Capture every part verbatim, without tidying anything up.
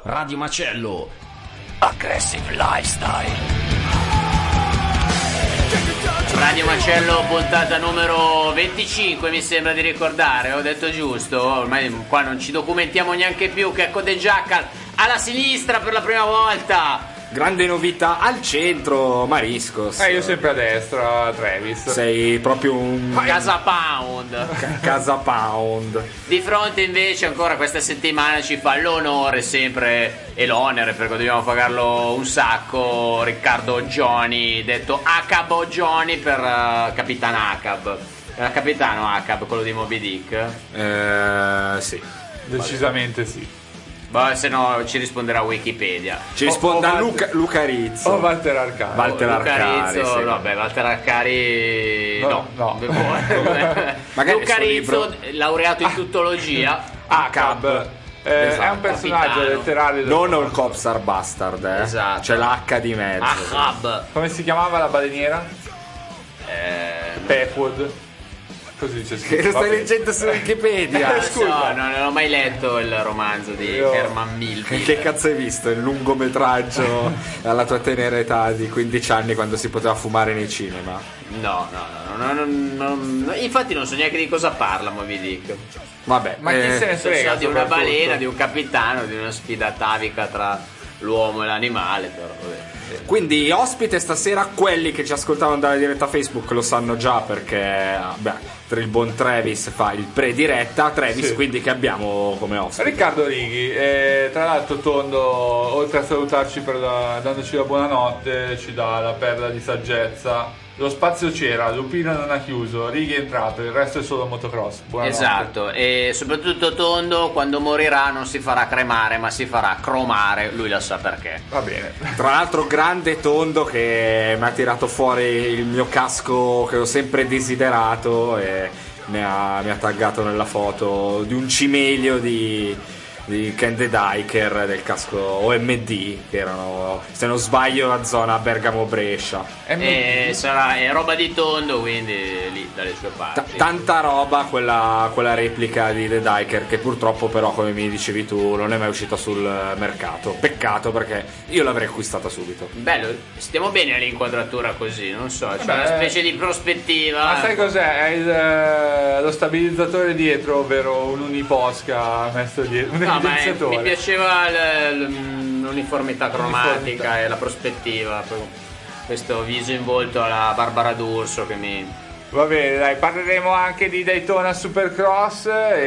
Radio Macello, Aggressive Lifestyle. Radio Macello, puntata numero venticinque, mi sembra di ricordare, ho detto giusto? Ormai qua non ci documentiamo neanche più. Checco De Giacal alla sinistra per la prima volta. Grande novità al centro, Mariscos. Eh, io sempre a destra, Travis. Sei proprio un Casa Pound. Ca- Casa Pound. Di fronte invece ancora questa settimana ci fa l'onore sempre e l'onere, perché dobbiamo pagarlo un sacco, Riccardo Gioni, detto Acab Gioni per uh, Capitan Acab. Era capitano Acab, quello di Moby Dick? Eh, sì. Decisamente sì. Boh, se no ci risponderà Wikipedia. Ci risponda o, o Luca, Luca Rizzo. O Walter Arcari. Walter Luca Arcari, Rizzo, sì. vabbè, Walter Arcari no, No, no. Magari Luca il suo Rizzo, libro- laureato in tuttologia. Acab. Eh, Esatto. È un personaggio Capitano. letterario del Non il romanzo. Copsar Bastard, eh. Esatto. C'è l'H di mezzo. Ahab. Come si chiamava la baleniera? Eh, Pepwood. Così dice Che scritto. lo stai vabbè. leggendo su Wikipedia. non scusa. so, non ho mai letto il romanzo di Io- Herman Melville. Che cazzo hai visto? Il lungometraggio alla tua tenera età di quindici anni, quando si poteva fumare nei cinema? No, no, no, no, no, no, no. Infatti non so neanche di cosa parla Moby Dick. Vabbè, Ma chi eh, se ne So, frega? so di una soprattutto. balena, di un capitano, di una sfida atavica tra l'uomo e l'animale, però vabbè. quindi ospite stasera, quelli che ci ascoltavano dalla diretta Facebook lo sanno già, perché beh, per il buon Travis fa il pre-diretta. Travis, Sì. quindi, che abbiamo come ospite? Riccardo Righi, eh, tra l'altro Tondo, oltre a salutarci per la, dandoci la buonanotte, ci dà la perla di saggezza. Lo spazio c'era, Lupino non ha chiuso, Righi è entrato, il resto è solo motocross. Buonanotte. Esatto, e soprattutto Tondo quando morirà non si farà cremare ma si farà cromare, lui lo sa perché. Va bene. Tra l'altro grande Tondo, che mi ha tirato fuori il mio casco che ho sempre desiderato e mi ha, mi ha taggato nella foto di un cimelio di, di Ken the Diker del casco O M D, che erano, se non sbaglio, a zona Bergamo-Brescia. E sarà è roba di Tondo, quindi lì dalle sue Ta- parti. tanta roba quella, quella replica di The Diker, che purtroppo però, come mi dicevi tu, non è mai uscita sul mercato. Peccato, perché io l'avrei acquistata subito. Bello, stiamo bene all'inquadratura così, non so, c'è Vabbè. una specie di prospettiva. Ma sai cos'è? È il, eh, lo stabilizzatore dietro, ovvero un uniposca messo dietro, un No, ma è- evidenziatore. mi piaceva l- l- l'uniformità cromatica L'uniformità. e la prospettiva, poi questo viso involto alla Barbara D'Urso che mi... Va bene, dai, parleremo anche di Daytona Supercross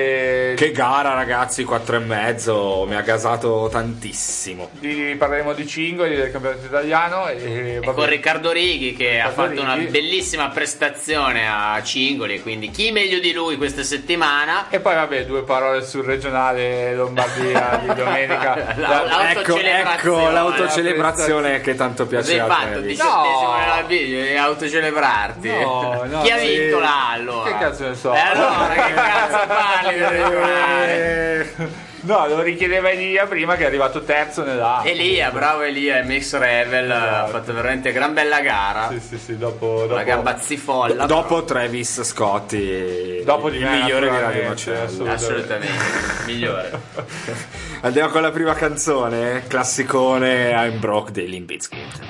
e Che gara, ragazzi, quattro e mezzo, mi ha gasato tantissimo. di, parleremo di Cingoli, del campionato italiano e, E va con bene. Riccardo Righi che ha Riccardo fatto una Righi. bellissima prestazione a Cingoli, quindi chi meglio di lui questa settimana? E poi vabbè, due parole sul regionale Lombardia di domenica. La- La- Ecco, L'autocelebrazione. ecco l'autocelebrazione che tanto Cosa piace hai a fatto? te. Diciottesimo No. nella video e autocelebrarti? No, no, Chi ha sì. vinto là allora? Che cazzo ne so? E allora che cazzo parli di celebrare? Eh, No, lo richiedeva Elia prima, che è arrivato terzo nella. Elia, bravo Elia, M X Revel, ha Esatto. fatto veramente gran bella gara. Sì, sì, sì, dopo. dopo La gamba zifolla. Dopo Travis Scotti, Dopo di il me, migliore di Radio naturalmente, Macello. assolutamente. Assolutamente, migliore. Andiamo con la prima canzone, classicone, I'm Broke dei Limp Bizkit.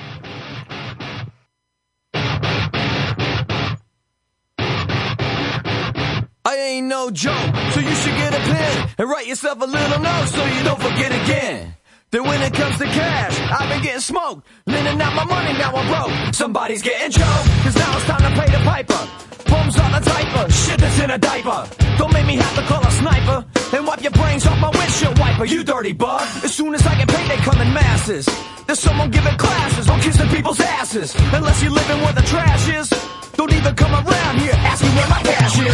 I ain't no joke, so you should get a pen and write yourself a little note so you don't forget again. Then when it comes to cash, I've been getting smoked, lending out my money, now I'm broke. Somebody's getting choked, cause now it's time to pay the piper. Bums on the diaper, shit that's in a diaper. Don't make me have to call a sniper and wipe your brains off my windshield wiper, you dirty bug. As soon as I get paid, they come in masses. There's someone giving classes on kissing people's asses. Unless you're living where the trash is, don't even come around here asking where my cash is.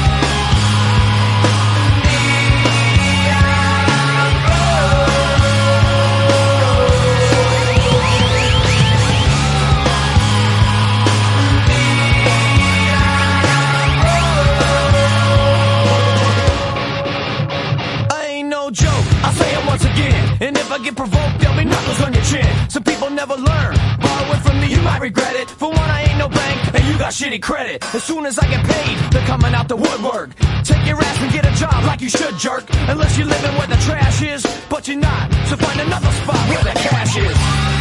And if I get provoked, there'll be knuckles on your chin. Some people never learn. Borrow it from me, you might regret it. For one, I ain't no bank, and you got got shitty credit. As soon as I get paid, they're coming out the woodwork. Take your ass and get a job like you should, jerk. Unless you're living where the trash is, but you're not. So find another spot where the cash is.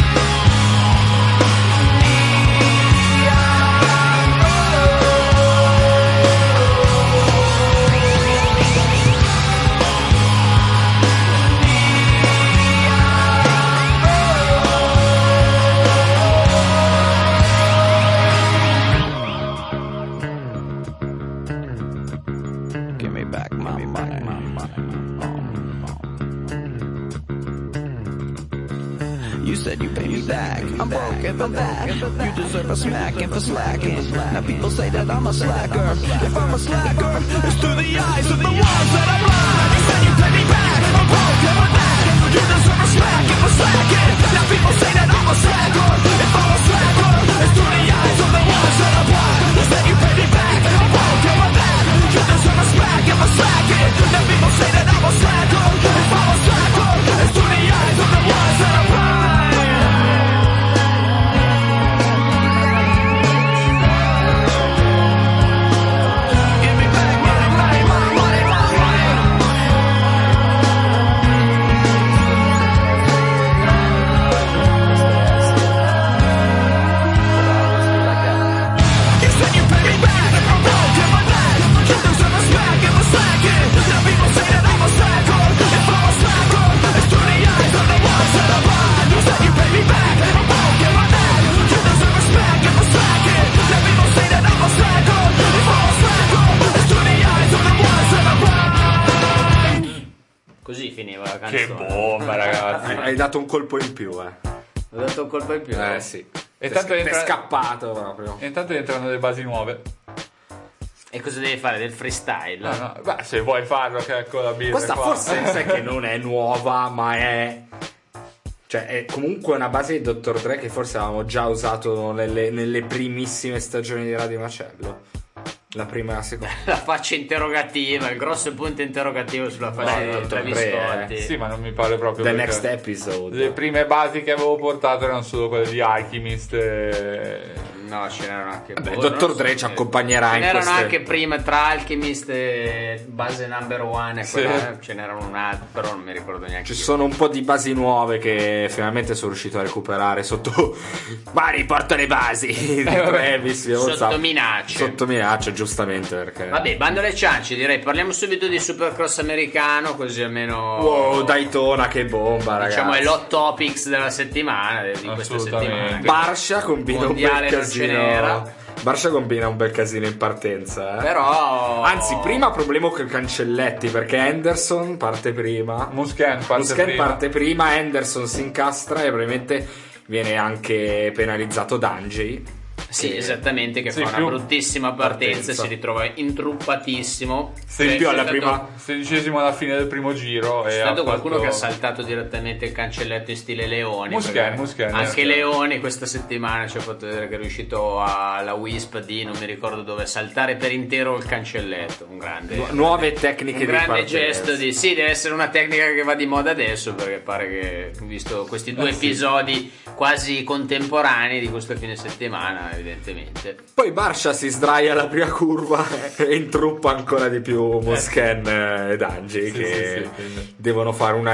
You said you pay me back. I'm broke and for that. You deserve a smacking for slacking. Now people say that I'm a slacker. If I'm a slacker, it's through the eyes of the ones that are blind. You said you pay me back. I'm broke and for that. You deserve a smacking for slacking. Now people say that I'm a slacker. If I'm a slacker, it's through the eyes of the ones that are blind. You said you pay me back. I'm broke and for that. You deserve a smacking for slacking. Now people say that I'm a slacker. If I'm a slacker, it's through the eyes of the ones that are blind. Così finiva la canzone. Che bomba, ragazzi. Hai dato un colpo in più, eh. Ho dato un colpo in più. Eh sì. E T'è tanto t'è entra- scappato proprio. E intanto entrano le basi nuove. E cosa devi fare? Del freestyle? No, no, beh, se vuoi farlo, che ecco la birra. Questa qua. forse sai che non è nuova, ma è... Cioè è comunque una base di dottor Dre che forse avevamo già usato nelle, nelle primissime stagioni di Radio Macello. La prima e la seconda. La faccia interrogativa, il grosso punto interrogativo sulla faccia No, di dottor Travis Dre, Scott. eh. Sì, ma non mi pare proprio. The perché next episode. Le prime basi che avevo portato erano solo quelle di Alchemist. E... No, ce n'erano anche. Beh, boh, dottor non so Dre se- ci accompagnerà Ce in n'erano queste... anche prima tra Alchemist e base number one e Sì. quella, ce n'erano un altro, però non mi ricordo neanche. Ci io. sono un po' di basi nuove che finalmente sono riuscito a recuperare sotto... Ma riporto le basi di Travis via Sotto WhatsApp. minacce. Sotto minaccia, giustamente, perché... Vabbè, bando alle ciance, direi. Parliamo subito di Supercross americano, così almeno. Wow, Daytona, che bomba, ragazzi. Diciamo è l'hot topics della settimana, di questa Assolutamente. settimana. Barscia combina un Mondiale bel non ce casino. n'era. Barscia combina un bel casino in partenza, eh. Però. Anzi, prima problema con i cancelletti, perché Henderson parte prima. Musken parte Musken prima. parte prima, Henderson si incastra e probabilmente viene anche penalizzato Danji. Sì, che- esattamente, che Sì, fa una più bruttissima partenza, partenza. si ritrova intruppatissimo. Sì, C'è- più c'è alla stato- prima- sedicesimo alla fine del primo giro. C'è e stato ha qualcuno fatto- che ha saltato direttamente il cancelletto in stile Leone. Musken, perché Musken, Anche Musken. Leone questa settimana ci ha fatto vedere che è riuscito alla Wisp di non mi ricordo dove saltare per intero il cancelletto. Un grande. Nu- nuove tecniche un di grande partenza. gesto di sì, deve essere una tecnica che va di moda adesso, perché pare che visto questi due Eh sì. episodi quasi contemporanei di questo fine settimana, evidentemente. Poi Barscia si sdraia alla prima curva e intruppa ancora di più Musken e Danji, Sì, che sì, sì, sì. devono fare una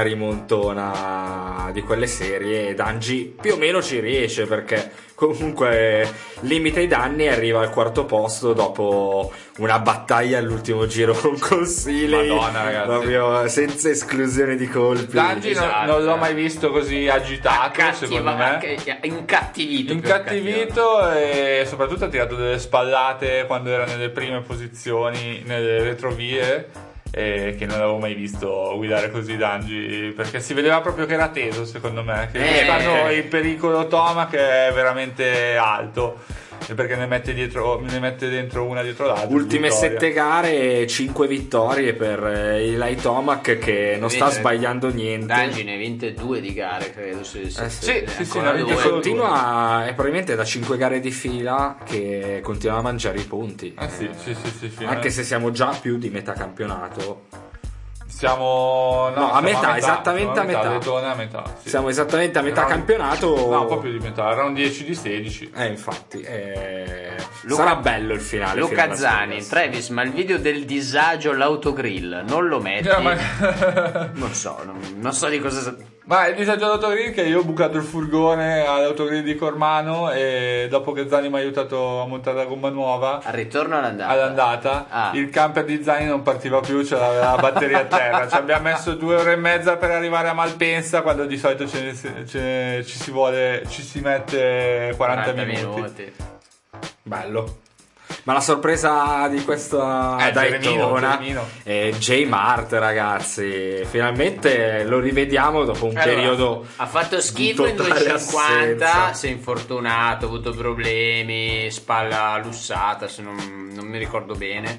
rimontona di quelle serie, e Danji più o meno ci riesce, perché comunque limita i danni e arriva al quarto posto dopo una battaglia all'ultimo giro con Consigli, Madonna, ragazzi. proprio senza esclusione di colpi. Danji non- Esatto. non, l'ho mai visto così agitato, secondo me. Accattiva- incattivito. più Incattivito e soprattutto ha tirato delle spallate quando era nelle prime posizioni, nelle retrovie. E che non avevo mai visto guidare così Danji, perché si vedeva proprio che era teso, secondo me, che Eh, fanno perché- il pericolo Toma, che è veramente alto, e perché ne mette dietro, ne mette dentro una dietro l'altra. Ultime vittoria. sette gare, cinque vittorie per eh, Eli Tomac, che non sta Vede, sbagliando niente. Danji ne ha vinte due di gare, credo. Se, se- Eh sì. se- Sì, sì, sì, ancora ne ha vinte due. Che solo continua, è probabilmente da cinque gare di fila che continua a mangiare i punti. Ah sì, sì, sì, sì, sì, Anche eh. se siamo già più di metà campionato. Siamo no, No, a siamo metà, esattamente a metà. Daytona a metà. Sì. Siamo esattamente a metà Round- campionato. No, un po' più di metà, erano dieci di sedici. Eh, infatti, eh, Luca- sarà bello il finale. fino Luca a Las Zani, Vegas. Travis, ma il video del disagio all'autogrill non lo metti? Eh, ma... Non so, non, non so di cosa. ma il disagio all'autogrill che io ho bucato il furgone all'autogrill di Cormano e dopo che Zani mi ha aiutato a montare la gomma nuova Al ritorno o all'andata? all'andata Ah. il camper di Zani non partiva più, c'era la batteria a terra, ci abbiamo messo due ore e mezza per arrivare a Malpensa quando di solito ce ne- ce ne- ci si vuole ci si mette quaranta, minuti. Bello. Ma la sorpresa di questa Eh, Geremino, Daytona Geremino. è J Mart, ragazzi. Finalmente lo rivediamo dopo un Allora, periodo. ha fatto di schifo in totale duecentocinquanta, assenza. si è infortunato, ha avuto problemi, spalla lussata, se non, non mi ricordo bene.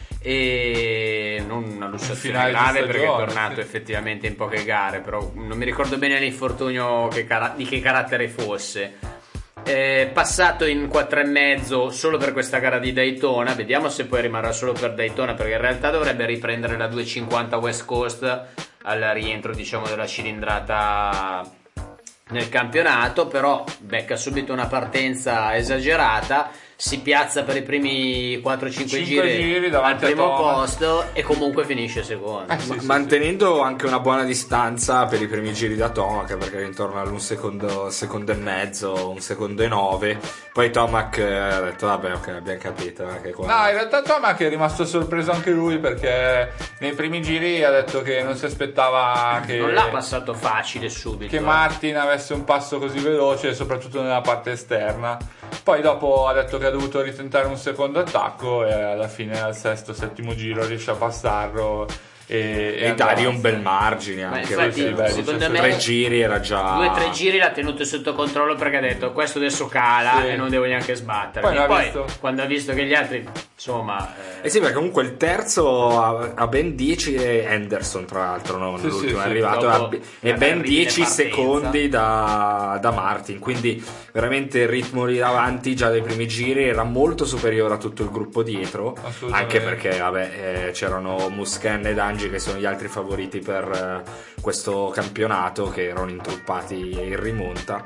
E non una lussazione Finale di grave perché è stagione, tornato sì. effettivamente in poche gare, però non mi ricordo bene l'infortunio che cara- di che carattere fosse. È passato in quattro e mezzo solo per questa gara di Daytona, vediamo se poi rimarrà solo per Daytona, perché in realtà dovrebbe riprendere la duecentocinquanta West Coast al rientro, diciamo, della cilindrata nel campionato, però becca subito una partenza esagerata, si piazza per i primi quattro cinque Cinque giri, giri al davanti a primo Thomas. posto e comunque finisce secondo. Eh, sì, Ma- sì, mantenendo anche una buona distanza per i primi giri da Tomac, perché è intorno all'un secondo, secondo e mezzo, un secondo e nove. Poi Tomac eh, ha detto vabbè, ok, abbiamo capito eh, che qua- No, in realtà Tomac è rimasto sorpreso anche lui perché nei primi giri ha detto che non si aspettava che, Non l'ha passato facile subito. che eh. Martin avesse un passo così veloce, soprattutto nella parte esterna. Poi dopo ha detto che ha dovuto ritentare un secondo attacco e alla fine al sesto, settimo giro riesce a passarlo e, e dargli un bel margine Ma anche. infatti, perché beh, secondo dice, me tre giri era già due o tre giri l'ha tenuto sotto controllo perché ha detto questo adesso cala Sì. e non devo neanche sbattere. Poi E l'ha poi visto. quando ha visto che gli altri insomma eh, Eh sì, perché comunque il terzo ha, ha ben dieci e Henderson, tra l'altro, non Sì, l'ultimo sì, è sì, arrivato, dopo ha- e una ben terribile dieci partenza. secondi da, da Martin, quindi veramente il ritmo lì davanti già dai primi giri era molto superiore a tutto il gruppo dietro, Assolutamente. anche perché vabbè, eh, c'erano Musken ed Angi che sono gli altri favoriti per eh, questo campionato, che erano intruppati in rimonta.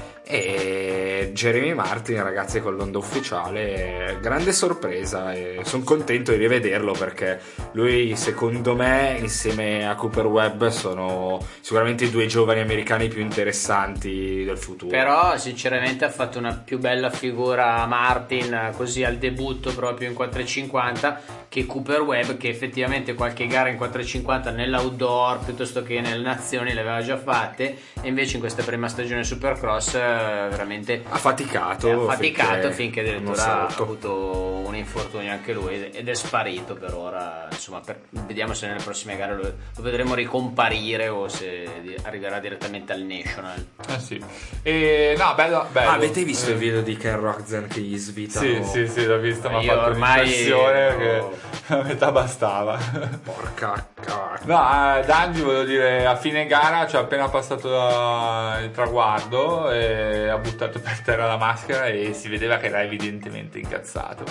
E Jeremy Martin, ragazzi, con l'onda ufficiale, grande sorpresa e sono contento di rivederlo perché lui, secondo me, insieme a Cooper Webb sono sicuramente i due giovani americani più interessanti del futuro. però sinceramente ha fatto una più bella figura Martin eh, così al debutto proprio in quattrocentocinquanta che Cooper Webb, che effettivamente qualche gara in quattrocentocinquanta nell'outdoor piuttosto che nelle nazioni le aveva già fatte, e invece in questa prima stagione Supercross eh, veramente ha faticato, ha faticato finché non addirittura ha sotto. avuto un infortunio anche lui ed è sparito per ora. Insomma, per- vediamo se nelle prossime gare lo, lo vedremo ricomparire o se di- arriverà direttamente al National. Eh sì. E no, bello, bello. Ah, avete visto Eh, il video di Ken Roxen che gli svitano? Sì, sì, sì, l'ho visto, mi ha Io fatto ormai- un'impressione che a metà bastava. Porca cacca. No, a Dangi volevo dire, a fine gara ci ha appena passato la- il traguardo e ha buttato per terra la maschera e si vedeva che era evidentemente incazzato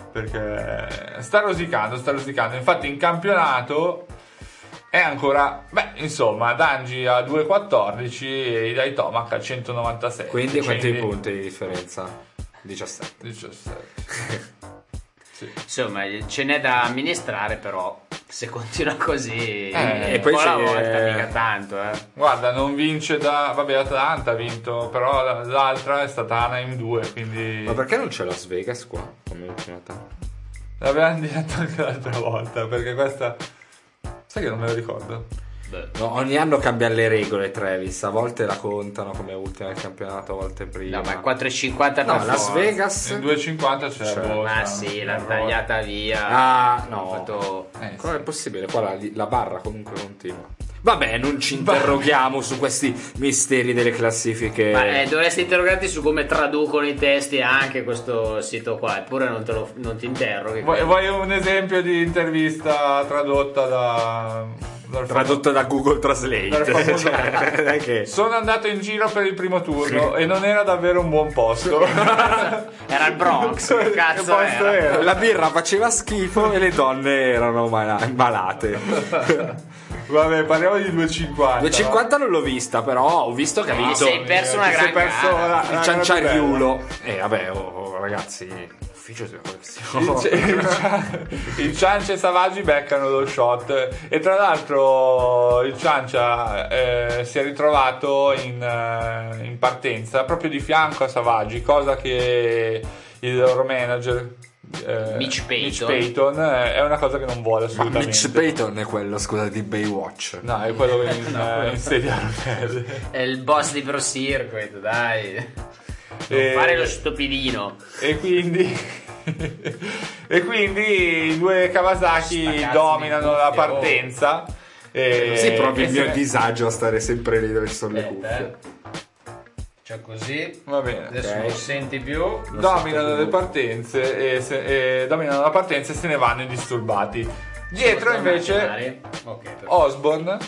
perché sta rosicando, sta rosicando. Infatti in campionato è ancora, beh, insomma, Dangi a due quattordici e Idai Tomac a centonovantasei. Quindi quanti Quindi- punti di differenza? diciassette. diciassette. Sì. Insomma, ce n'è da amministrare, però se continua così Eh, e poi un po' alla c'è- volta mica tanto, eh. Guarda, non vince da... Vabbè, Atlanta ha vinto, però l'altra è stata Anaheim due, quindi... Ma perché non c'è Las Vegas qua come ultima tappa? L'avevamo detto anche l'altra volta, perché questa... Sai che non me lo ricordo? Beh. No, ogni anno cambiano le regole, Travis. A volte la contano come ultima del campionato, a volte prima. No, ma quattro e cinquanta No, per Las forza. Vegas. In due e cinquanta c'è... Cioè, boh, Ma c'è sì, un l'ha errore. tagliata via. Ah, no. Ha fatto- Eh, Come sì. è possibile? Qua la, la barra comunque continua. Vabbè, non ci interroghiamo su questi misteri delle classifiche. Ma eh, dovresti interrogarti su come traducono i testi anche questo sito qua, eppure non, te lo, non ti interroghi. Vuoi, vuoi un esempio di intervista tradotta da... dal Tradotto da Google Translate. Dal famoso- Cioè, non è che- Sono andato in giro per il primo turno e non era davvero un buon posto. Era il Bronx, che cazzo Che posto era? La birra faceva schifo e le donne erano mala- malate. Vabbè, parliamo di duecentocinquanta. duecentocinquanta non l'ho vista, però ho visto che ha Ti vinto sei perso una Ti sei gran perso gara. la- il la Cianciariulo. E vabbè, oh, oh, ragazzi, ufficio di Il, collezione. il, Cian- il Ciancia e Savaggi beccano lo shot e tra l'altro il Ciancia eh, si è ritrovato in, eh, in partenza proprio di fianco a Savaggi, cosa che il loro manager eh, Mitch Payton. Payton, eh, è una cosa che non vuole Ma assolutamente. Mitch Payton è quello, scusa, di Baywatch. No, è quello in, eh, in sedia a rotelle. È il boss di Pro Circuit, dai. Non E- fare lo stupidino. E quindi e quindi i due Kawasaki Sta cazzo dominano di la cuffia, partenza. E, Sì, proprio e il se mio ne- disagio a stare sempre lì dove ci sono le Aspetta, cuffie. eh. Cioè così. Va bene. Adesso Ok. non senti più. Dominano le partenze e, se- e dominano la partenza e se ne vanno indisturbati. Dietro invece Ok, perfetto. Osborne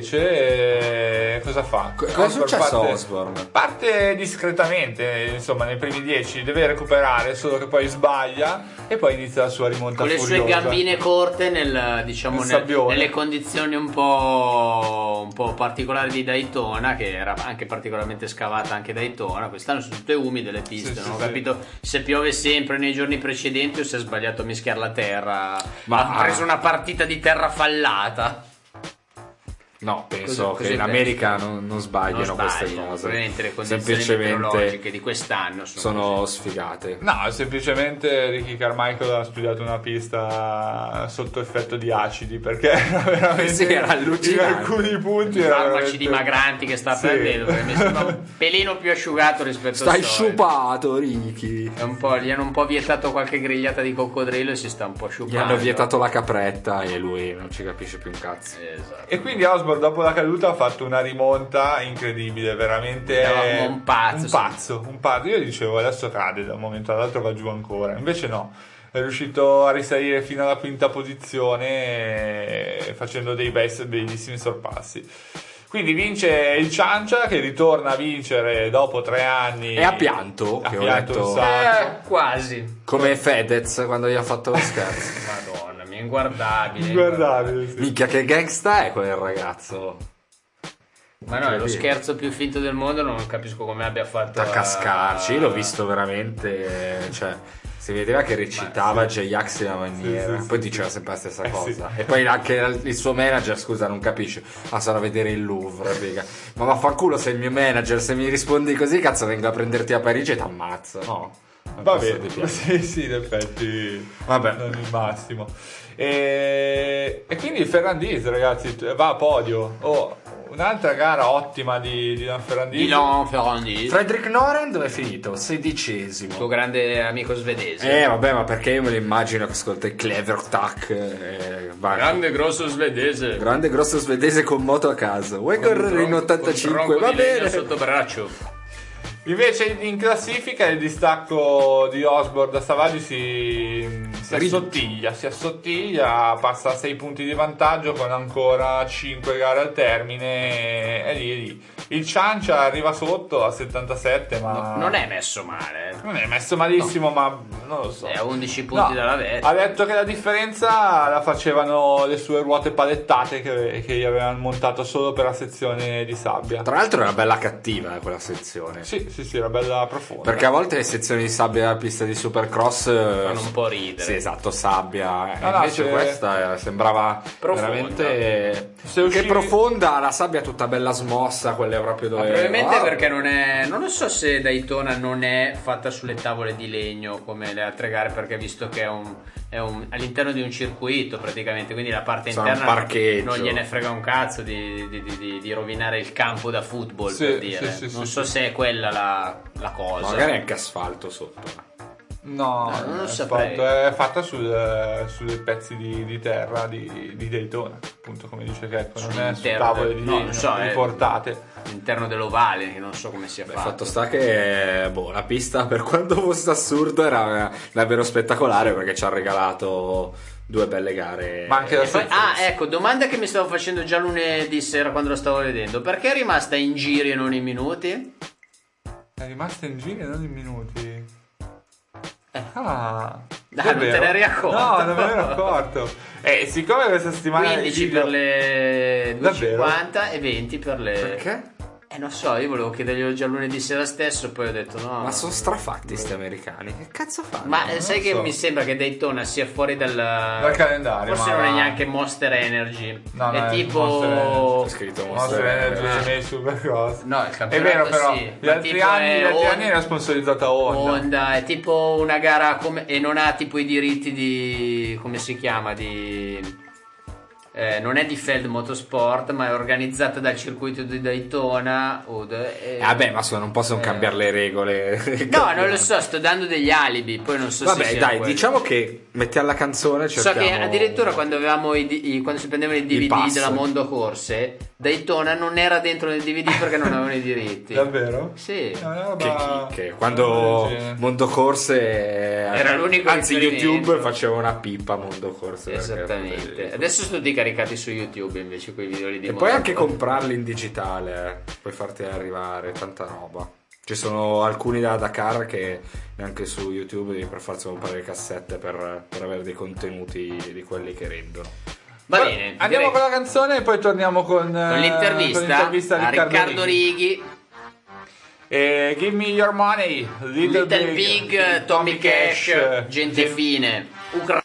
invece eh, cosa fa? Co- cosa è successo a parte- Osborne? Parte discretamente, insomma, nei primi dieci deve recuperare, solo che poi sbaglia e poi inizia la sua rimonta Con le sue furiosa. gambine corte nel, diciamo, Nel nel- sabbione. nelle condizioni un po', un po' particolari di Daytona, che era anche particolarmente scavata anche Daytona. Quest'anno sono tutte umide le piste, Sì, sì, non ho sì. capito se piove sempre nei giorni precedenti o se ha sbagliato a mischiare la terra. Ma- ha preso una partita di terra fallata. No, penso Così- così che in penso. America non, non sbagliano Non queste sbagliano, cose. probabilmente le condizioni Semplicemente meteorologiche di quest'anno sono, sono sfigate. No, semplicemente Ricky Carmichael ha studiato una pista sotto effetto di acidi perché era veramente Sì, era allucinante. in alcuni punti i era farmaci veramente- dimagranti che sta Sì. prendendo, perché mi sembra un pelino più asciugato rispetto Stai al solito. sciupato, Ricky. È un po', gli hanno un po' vietato qualche grigliata di coccodrillo e si sta un po' Gli sciupando. hanno vietato la capretta e lui non ci capisce più un cazzo. Esatto. E quindi Osborne dopo la caduta ha fatto una rimonta incredibile, veramente Era come un pazzo, un sì. pazzo, un pazzo. Io dicevo adesso cade da un momento all'altro, va giù ancora. Invece no, è riuscito a risalire fino alla quinta posizione eh, facendo dei bei, bellissimi sorpassi. Quindi vince il Ciancia che ritorna a vincere dopo tre anni. E ha pianto, Ha che ho pianto letto. un sacco. Eh, quasi. Come Fedez quando gli ha fatto lo scherzo. Madonna mia, inguardabile. Inguardabile, sì. Minchia, che gangsta è quel ragazzo. Ma no, è lo Incredibile. scherzo più finto del mondo, non capisco come abbia fatto A cascarci, io l'ho visto veramente, cioè si vedeva che recitava J-Ax in una maniera, Sì, sì, poi sì, diceva sì. sempre la stessa Eh, cosa. sì. E poi anche il suo manager, scusa, non capisce. Ah, sarà a vedere il Louvre, figa. Ma vaffanculo, sei il mio manager, se mi rispondi così, cazzo, vengo a prenderti a Parigi e ti ammazzo, no? Non Va posso bene, di più. sì, sì, in effetti Vabbè. non il massimo. E, e quindi Ferrandis, ragazzi, va a podio. Oh, un'altra gara ottima di, di Dan Ferrandis. Milan Ferrandi, Fredrik Noren dove è finito? Sedicesimo. tuo grande amico svedese. Eh vabbè, ma perché io me lo immagino che ascolta il Clever Tack eh, va- Grande grosso svedese. grande grosso svedese con moto a casa. Vuoi correre in Con ottantacinque? tronco Va di legno bene. sotto braccio. Invece in classifica il distacco di Osborne da Savaggi si, si assottiglia, si assottiglia, passa a sei punti di vantaggio con ancora cinque gare al termine. E lì, è lì. Il Ciancia arriva sotto a settantasette, ma Non è messo male. non è messo malissimo, ma non lo so. È a undici punti No, dalla vetta. ha detto che la differenza la facevano le sue ruote palettate che, che gli avevano montato solo per la sezione di sabbia. Tra l'altro era bella cattiva eh, quella sezione. Sì, sì, sì, era bella profonda. Perché a volte le sezioni di sabbia della pista di Supercross eh, Fanno un po' ridere. Sì, esatto, sabbia. Eh, No, no, invece se- questa eh, sembrava Profonda. veramente Se che uscivi- profonda, la sabbia tutta bella smossa, quelle proprio dove Probabilmente Ah, perché non è. Non lo so se Daytona non è fatta sulle tavole di legno come le altre gare, perché visto che è un. È un, all'interno di un circuito praticamente, quindi la parte Sarà un interna parcheggio. non gliene frega un cazzo di, di- di- di- di rovinare il campo da football, Sì, per dire. sì, sì, non sì, so sì. se è quella la, la cosa. magari anche asfalto sotto. No, No, non lo è, saprei. fatto- è fatta sul, sui pezzi di, di terra di, di Daytona, appunto come dice Checco, non è su Sull'interno tavole del- di no, legno non so, è- riportate. All'interno dell'ovale, che non so come sia Beh, fatto. fatto sta che boh, la pista per quanto fosse assurdo era davvero spettacolare perché ci ha regalato due belle gare. Ma anche la E poi- sezione- ah, ecco, domanda che mi stavo facendo già lunedì sera quando lo stavo vedendo. Perché è rimasta in giri e non in minuti? È rimasta in giro e non in minuti. Eh. Ah, Dai, non te ne eri accorto? No, non me ne ero accorto. E siccome questa settimana quindici video... per le due e Davvero? cinquanta e venti per le... Perché? Eh, non so, io volevo chiederglielo già lunedì sera stesso, poi ho detto no. Ma sono strafatti sti americani. Che cazzo fanno? Ma eh, sai che so. mi sembra che Daytona sia fuori dal, Dal calendario, forse ma- non è neanche Monster Energy. No, no, è è tipo Monster Energy. C'è scritto Monster Energy nei Supercross. No, il È campionato vero però, sì, gli ma altri tipo anni, è gli altri Honda- anni era sponsorizzata Honda. Honda è tipo una gara come e non ha tipo i diritti di come si chiama di eh, non è di Feld Motorsport, ma è organizzata dal circuito di Daytona o de- Eh, vabbè, ma scusa, non possono eh. cambiare le regole. No, non lo so, sto dando degli alibi, poi non so se Vabbè, sia dai, quello. diciamo che mettiamo la canzone. So Cerchiamo... che addirittura quando avevamo i, di- i- quando si prendevano i D V D pass. della Mondo Corse, Daytona non era dentro nel D V D perché non avevano i diritti. Davvero? Sì. È una Che, roba- chi- che quando del genere. Mondo Corse Era l'unico anzi riferimento. YouTube faceva una pippa Mondo Corse perché- Esattamente. Adesso sono tutti caricati su YouTube invece quei video lì di e Mondo puoi anche Corse. comprarli in digitale, eh. Puoi farti arrivare tanta roba. Ci sono alcuni da Dakar che neanche su YouTube devi per forza comprare le cassette per, per avere dei contenuti di quelli che rendono. Va Beh, bene. andiamo direi- con la canzone e poi torniamo con, eh, con l'intervista, con l'intervista a Riccardo Righi, Righi. E Give Me Your Money, Little, Little Big, Tommy Cash, gente Jim- fine. Ucra-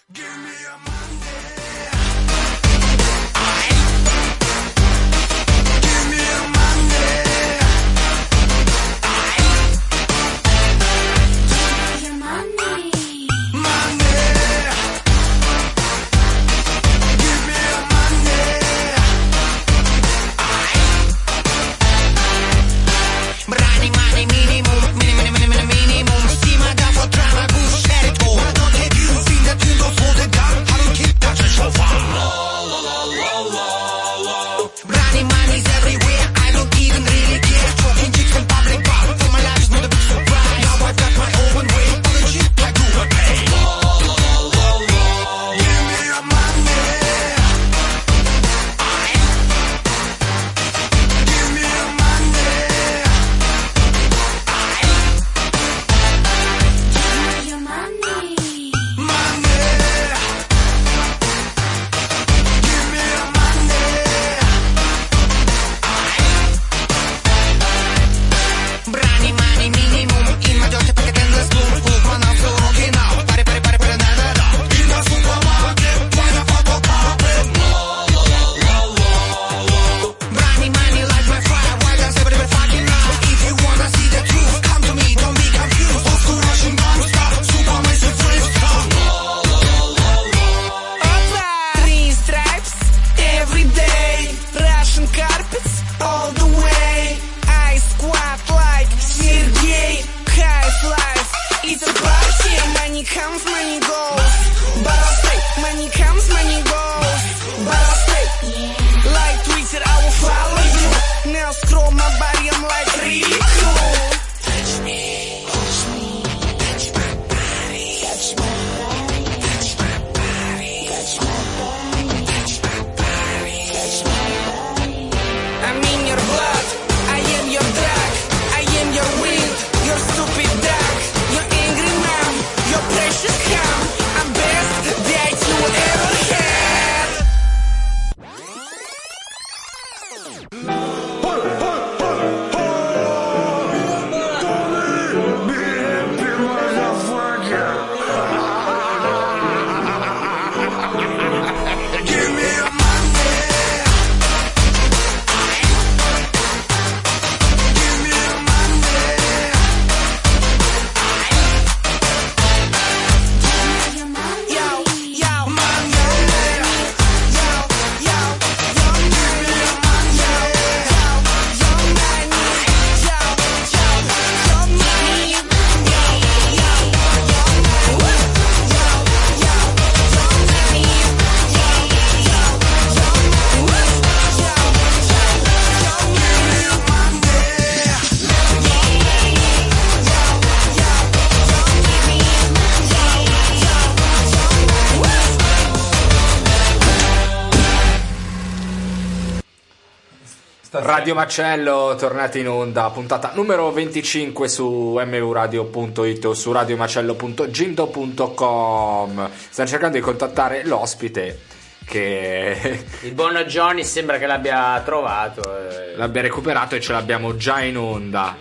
Brani mani minimum, minimum, minimum, minimum. Stima da fotrana, gush, erit, oh. Fin da tungo Stasera. Radio Macello, tornati in onda, puntata numero venticinque su m u radio punto it o su radiomacello punto gindo punto com. Stiamo cercando di contattare l'ospite che Il buono Johnny sembra che l'abbia trovato. eh. l'abbia recuperato e ce l'abbiamo già in onda.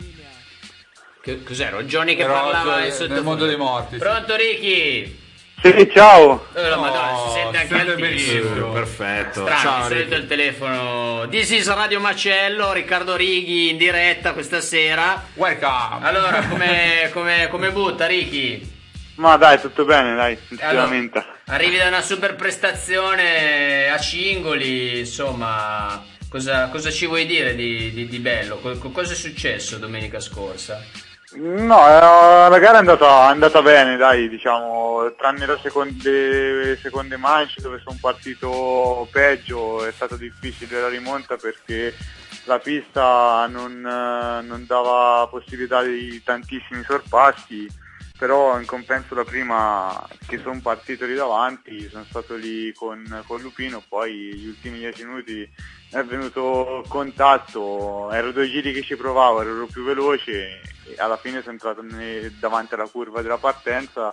Che- Cos'era? Johnny che Però, parlava cioè, in sottofondo. nel mondo dei morti, sì. Pronto Ricky? Sì, ciao. Eh, la Madonna, si sente anche sente altissimo. benissimo. Perfetto. Strano, Ciao, di solito Ricky. il telefono. This is Radio Macello, Riccardo Righi in diretta questa sera. Welcome. Allora, come, come, come butta Ricky? Ma dai, tutto bene, dai, non si Allora, lamenta. arrivi da una super prestazione a Cingoli, insomma, cosa, cosa ci vuoi dire di, di, di bello? Co- co- cosa è successo domenica scorsa? No, eh, la gara è andata, è andata bene, dai, diciamo, tranne le seconde, seconde manche dove sono partito peggio, è stata difficile la rimonta perché la pista non, eh, non dava possibilità di tantissimi sorpassi, però in compenso la prima che sono partito lì davanti, sono stato lì con, con Lupino, poi gli ultimi dieci minuti è venuto contatto, ero due giri che ci provavo, ero più veloce e alla fine sono entrato ne- davanti alla curva della partenza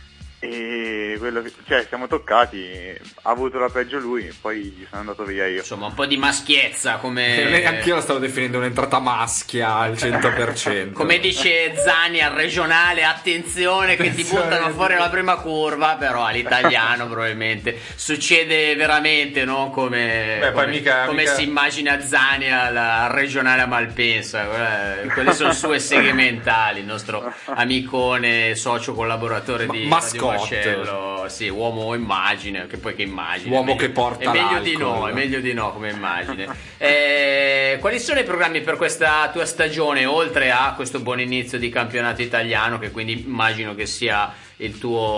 e quello che, cioè siamo toccati, ha avuto la peggio lui e poi sono andato via io. Insomma, un po' di maschiezza, come... Anch'io la stavo definendo un'entrata maschia al cento per cento. Come dice Zani al regionale, attenzione che ti buttano fuori la prima curva, però all'italiano probabilmente succede veramente, non come, Beh, poi come, mica- come mica- si immagina Zani al, al regionale a Malpensa. Quelle, quelle sono sue seghe mentali, il nostro amicone, socio collaboratore di Ma- Radio mascotte. Macello, sì, uomo immagine, che poi che immagine. Uomo è meglio- che porta È meglio di no, l'alcol. è meglio di no come immagine. Eh, quali sono i programmi per questa tua stagione, oltre a questo buon inizio di campionato italiano, che quindi immagino che sia il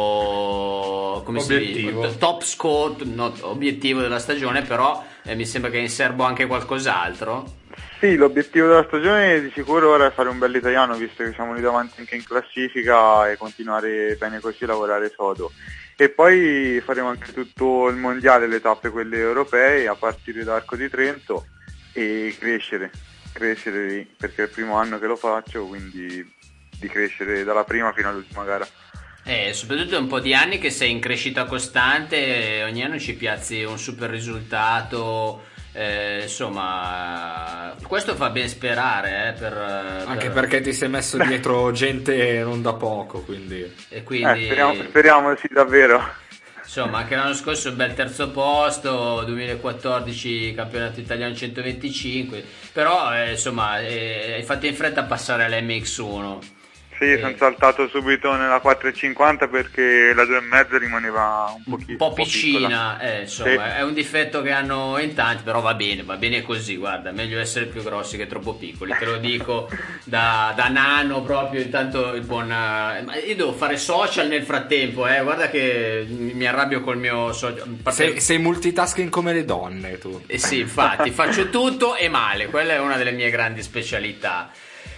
tuo come si Obiettivo. dice, top score, no, obiettivo della stagione, però eh, mi sembra che in serbo anche qualcos'altro. Sì, l'obiettivo della stagione di sicuro ora è fare un bel italiano, visto che siamo lì davanti anche in classifica, e continuare bene così, lavorare sodo. E poi faremo anche tutto il mondiale, le tappe quelle europee, a partire da Arco di Trento, e crescere, crescere lì, perché è il primo anno che lo faccio, quindi di crescere dalla prima fino all'ultima gara. Eh, soprattutto è un po' di anni che sei in crescita costante, e ogni anno ci piazzi un super risultato. Eh, insomma, questo fa ben sperare, eh, per, Anche per- perché ti sei messo dietro gente non da poco, quindi e quindi Eh, speriamo, speriamo sì, davvero. insomma anche l'anno scorso un bel terzo posto, duemilaquattordici campionato italiano centoventicinque, però eh, insomma eh, hai fatto in fretta a passare all'M X uno. Sì, Eh. sono saltato subito nella quattro e cinquanta perché la due e mezzo rimaneva un, pochino, Un po' piccola. piccina, eh, insomma, Sì. è un difetto che hanno in tanti, però va bene, va bene così, guarda, meglio essere più grossi che troppo piccoli, te lo dico da, da nano proprio. Intanto il buon... eh, ma io devo fare social nel frattempo, eh, guarda che mi mi arrabbio col mio social. sei, sei multitasking come le donne tu. Eh sì, infatti, faccio tutto e male, quella è una delle mie grandi specialità.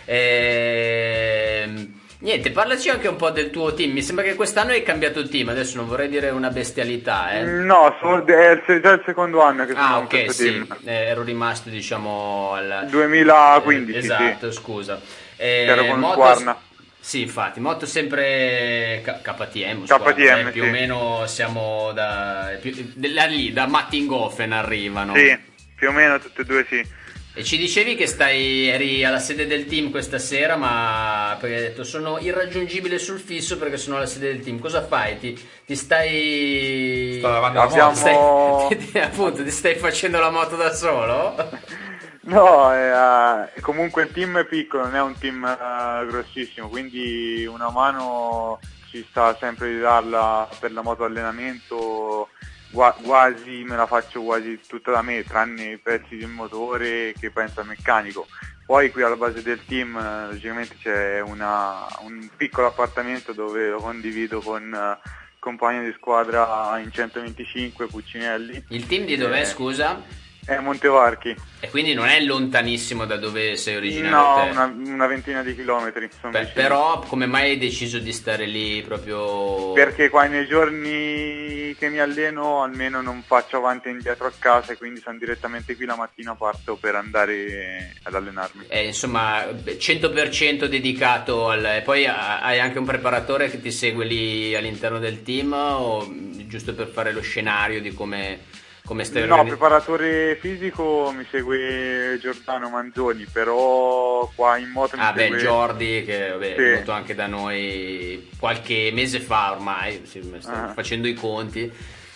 Ehm, niente, parlaci anche un po' del tuo team. Mi sembra che quest'anno hai cambiato team, adesso non vorrei dire una bestialità, eh. No, sono, è il- già il secondo anno che sono Ah, in ok, questo sì, team. eh, ero rimasto, diciamo, al duemilaquindici, eh, esatto, scusa. Eh, Ero con moto- Squarna. Sì, infatti, moto sempre K- K T M, K T M, Squarna, eh, più sì. o meno siamo da più, da lì, da Mattinghofen arrivano. Sì, più o meno tutte e due sì. E ci dicevi che stai eri alla sede del team questa sera, ma perché hai detto sono irraggiungibile sul fisso perché sono alla sede del team. Cosa fai? Ti, ti stai Sto lavando la Abbiamo- moto. Stai, ti- appunto, ti stai facendo la moto da solo? No, è, eh, comunque il team è piccolo, non è un team eh, grossissimo, quindi una mano ci sta sempre di darla per la moto allenamento, gua- quasi me la faccio quasi tutta da me, tranne i pezzi del motore che pensa al meccanico. Poi qui alla base del team eh, logicamente c'è una, un piccolo appartamento dove lo condivido con eh, compagno di squadra in centoventicinque, Puccinelli. Il team di dov'è, Eh, scusa? È Montevarchi. E quindi non è lontanissimo da dove sei originario No, te. una, una ventina di chilometri. Sono Beh, vicino. però come mai hai deciso di stare lì proprio? Perché qua nei giorni mi, che mi alleno almeno non faccio avanti e indietro a casa e quindi sono direttamente qui la mattina, parto per andare ad allenarmi. Eh, insomma, cento per cento dedicato al... E poi hai anche un preparatore che ti segue lì all'interno del team, o giusto per fare lo scenario di come, come stai No, organizzando? preparatore fisico mi segue Giordano Manzoni, però qua in moto mi Ah beh, segue... Jordi, che vabbè, Sì. è venuto anche da noi qualche mese fa ormai, sì, stiamo Ah. facendo i conti.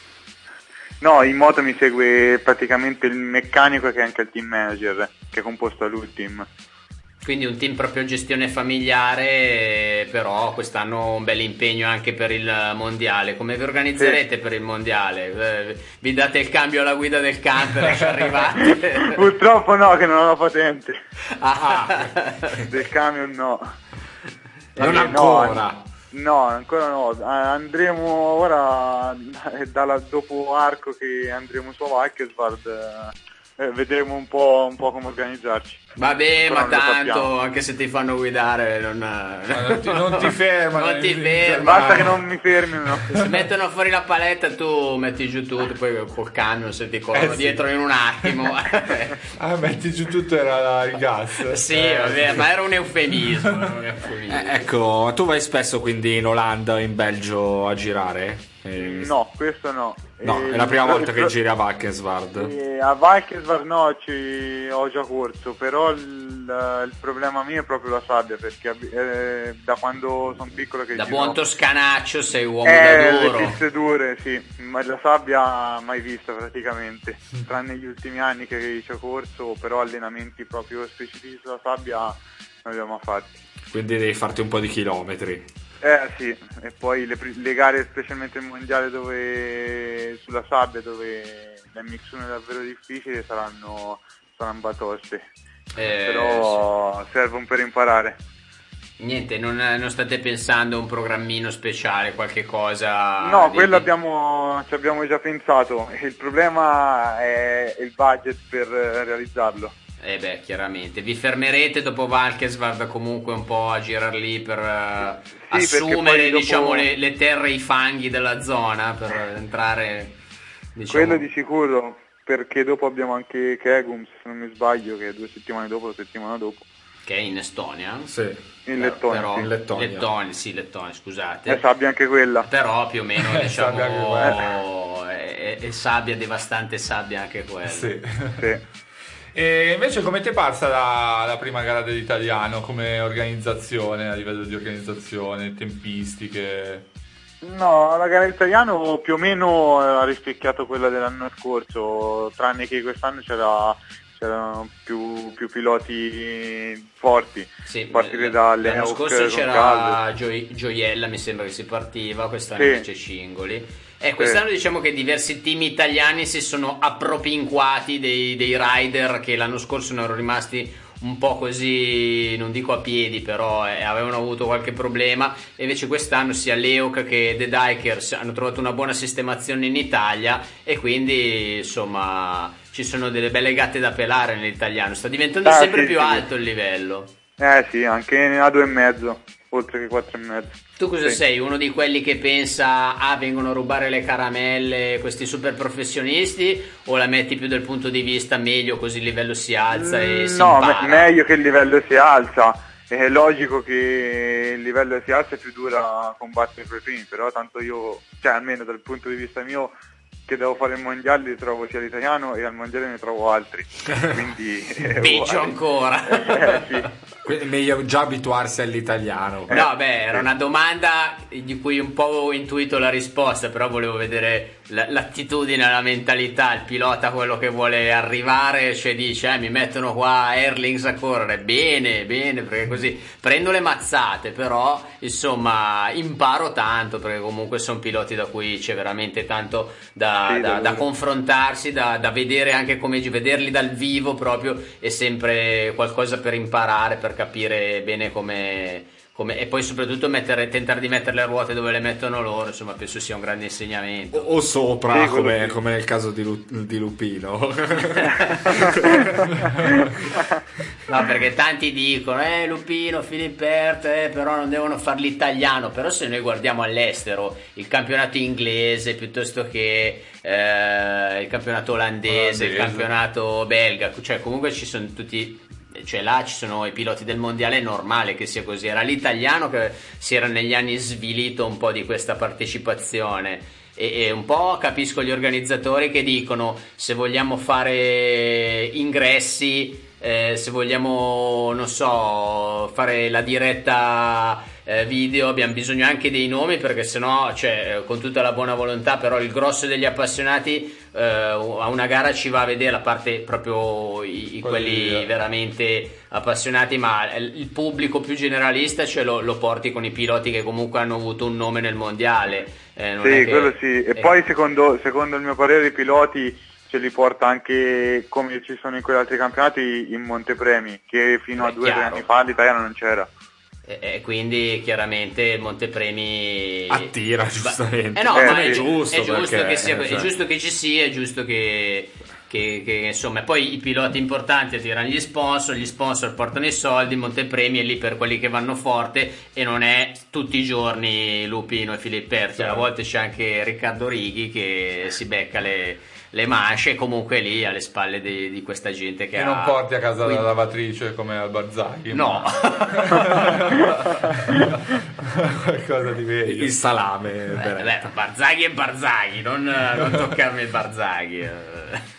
No, in moto mi segue praticamente il meccanico che è anche il team manager, che è composto da lui il team. Quindi un team proprio gestione familiare, però quest'anno un bel impegno anche per il mondiale. Come vi organizzerete per il mondiale? Eh, Vi date il cambio alla guida del camper e ci arrivate? Purtroppo no, che non ho la patente. Ah. Del camion no. Non Eh, ancora. No, no, ancora no. Eh, Andremo ora, eh, dalla, dopo Arco che andremo su Valkensvard, eh, vedremo un po', un po' come organizzarci. Vabbè, Però ma non lo tanto, sappiamo. anche se ti fanno guidare, non, Ma non ti, non ti fermano. non ti eh, fermano. Basta che non mi fermino. Se mettono fuori la paletta, tu metti giù tutto, poi col camion se ti corrono Eh sì. dietro in un attimo. Ah, metti giù tutto, era la- il gas. Sì, Eh, vabbè, ma era un eufemismo. era un eufemismo. Eh, ecco, tu vai spesso quindi in Olanda o in Belgio a girare? Eh, No, questo no. No, Eh, è la prima il- volta il- che giri a Valkensvard. Eh, a Valkensvard no, ci ho già corso, però il, il problema mio è proprio la sabbia, perché eh, da quando sono piccolo che Da giro... buon toscanaccio sei uomo Eh, da le duro. piste dure, sì, ma la sabbia mai vista praticamente, tranne gli ultimi anni che ci ho corso, però allenamenti proprio specifici sulla sabbia non li ho mai fatti. Quindi devi farti un po' di chilometri. Eh sì, e poi le, pri- le gare, specialmente il mondiale dove sulla sabbia, dove l'M X uno è davvero difficile, saranno, saranno batoste, Eh, però servono per imparare. Niente, non, non state pensando a un programmino speciale, qualche cosa? No, di- quello di- abbiamo, ci abbiamo già pensato, il problema è il budget per eh, realizzarlo. Eh beh, chiaramente. Vi fermerete dopo Valkensvard comunque un po' a girar lì per eh, Sì, perché assumere poi dopo- diciamo le, le terre e i fanghi della zona per entrare, diciamo... Quello di sicuro, perché dopo abbiamo anche Kegums, se non mi sbaglio, che è due settimane dopo, la settimana dopo, Che è in Estonia? Sì. in Però- Lettonia. però- sì. in Lettonia. Lettonia, sì, Lettonia, scusate. Eh, sabbia anche quella. Però più o meno Sabbia diciamo è, è- è sabbia, devastante sabbia anche quella. Sì. Sì. E invece come ti è parsa la, la prima gara dell'italiano come organizzazione, a livello di organizzazione, tempistiche? No, la gara italiano più o meno ha rispecchiato quella dell'anno scorso, tranne che quest'anno c'era, c'erano più, più piloti forti. Sì, a partire l- dalle l'anno Euk scorso con c'era Calvo. Gio- Gioiella, mi sembra che si partiva, quest'anno Sì. invece Cingoli. E quest'anno diciamo che diversi team italiani si sono appropinquati dei, dei rider che l'anno scorso erano rimasti un po' così, non dico a piedi, però eh, avevano avuto qualche problema, e invece quest'anno sia l'Euk che The Dikers hanno trovato una buona sistemazione in Italia, e quindi insomma ci sono delle belle gatte da pelare nell'italiano, sta diventando Ah, sempre sì, più sì. alto il livello. Eh sì, anche a due e mezzo, oltre che quattro e mezzo. Tu cosa Sì. sei? Uno di quelli che pensa ah vengono a rubare le caramelle questi super professionisti, o la metti più dal punto di vista meglio, così il livello si alza e Mm, si no, impara? me- meglio che il livello si alza. È logico che il livello si alza e più dura combattere per i primi, però tanto io, cioè almeno dal punto di vista mio, che devo fare il mondiale li trovo sia l'italiano e al mondiale ne trovo altri. Quindi è Peggio uguale. ancora. Eh, sì. Quindi è meglio già abituarsi all'italiano. No, beh, era una domanda di cui un po' ho intuito la risposta, però volevo vedere l- l'attitudine, la mentalità, il pilota, quello che vuole arrivare, cioè dice, eh, mi mettono qua Erlings a correre, bene, bene, perché così prendo le mazzate, però insomma imparo tanto, perché comunque sono piloti da cui c'è veramente tanto da, Sì, da, davvero. da confrontarsi, da, da vedere anche come vederli dal vivo proprio, è sempre qualcosa per imparare, per capire bene come, come, e poi soprattutto mettere, tentare di mettere le ruote dove le mettono loro, insomma penso sia un grande insegnamento. O, o sopra, Sì, come, sì. come nel caso di, Lu- di Lupino. No, perché tanti dicono eh Lupino, Filippert, eh, però non devono far l'italiano. Però se noi guardiamo all'estero il campionato inglese piuttosto che eh, il campionato olandese, il Olandese. campionato belga, cioè comunque ci sono tutti, cioè là ci sono i piloti del mondiale, è normale che sia così. Era l'italiano che si era negli anni svilito un po' di questa partecipazione. E, e un po' capisco gli organizzatori che dicono se vogliamo fare ingressi, eh, se vogliamo, non so, fare la diretta eh, video, abbiamo bisogno anche dei nomi, perché sennò, cioè, con tutta la buona volontà, però il grosso degli appassionati eh, a una gara ci va a vedere la parte proprio i, i- quelli Quelli, eh. veramente appassionati, ma il pubblico più generalista ce lo, lo porti con i piloti che comunque hanno avuto un nome nel mondiale. Eh, non è Sì, che- quello sì. E eh, poi secondo, secondo il mio parere i piloti ce li porta anche, come ci sono in quegli altri campionati, in montepremi, che fino a Beh, due o tre chiaro. anni fa l'italiano non c'era. E, e quindi chiaramente il montepremi Attira, giustamente. Eh no, Eh, ma sì. è, È giusto, è giusto perché, che sia, eh, è cioè. giusto che ci sia, è giusto che, che, che, insomma, poi i piloti importanti attirano gli sponsor, gli sponsor portano i soldi, montepremi è lì per quelli che vanno forte, e non è tutti i giorni Lupino e Filipperti, a volte c'è anche Riccardo Righi che si becca le, le manche, comunque è lì alle spalle di, di questa gente che Che ha, non porti a casa quindi- la lavatrice come al Barzaghi. No. Qualcosa di meglio. Il salame. Beh, Beretta. beh, Barzaghi e Barzaghi, non, non toccarmi il Barzaghi. eh.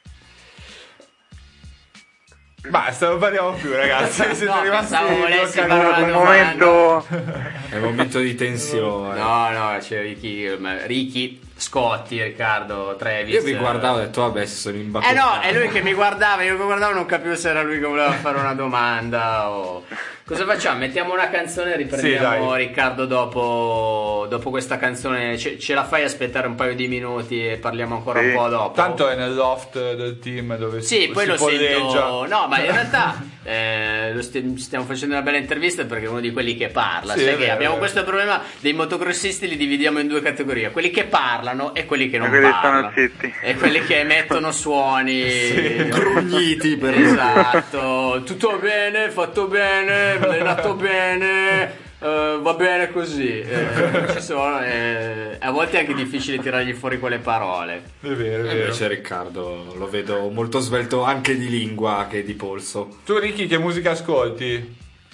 Basta, non parliamo più, ragazzi. Siete No, rimasti pensavo volessi bloccati. fare una Un domanda. momento... È un momento di tensione. No, no, c'è Ricky, ma- Ricky Scotti, Riccardo Trevis. Io vi guardavo e ho detto, vabbè, si sono Eh imbattuti. no, è lui che mi guardava, io che guardavo non capivo se era lui che voleva fare una domanda o... Cosa facciamo? Mettiamo una canzone e riprendiamo Sì, dai. Riccardo dopo, dopo questa canzone. Ce, ce la fai aspettare un paio di minuti e parliamo ancora Sì. un po' dopo? Tanto è nel loft del team dove Sì, si, poi si lo polleggia. sento. No, ma in realtà eh, lo sti- stiamo facendo una bella intervista perché è uno di quelli che parla. Sì, Sai è che vero, abbiamo è questo problema dei motocrossisti, li dividiamo in due categorie: quelli che parlano e quelli che non E quelli che parlano. stanno zitti. E quelli che emettono suoni Grugniti per esatto. Tutto bene, fatto bene, allenato bene. eh, va bene così. Eh, ci sono, eh, a volte è anche difficile tirargli fuori quelle parole. È vero, è E vero. invece Riccardo lo vedo molto svelto anche di lingua che di polso. Tu, Ricky, che musica ascolti?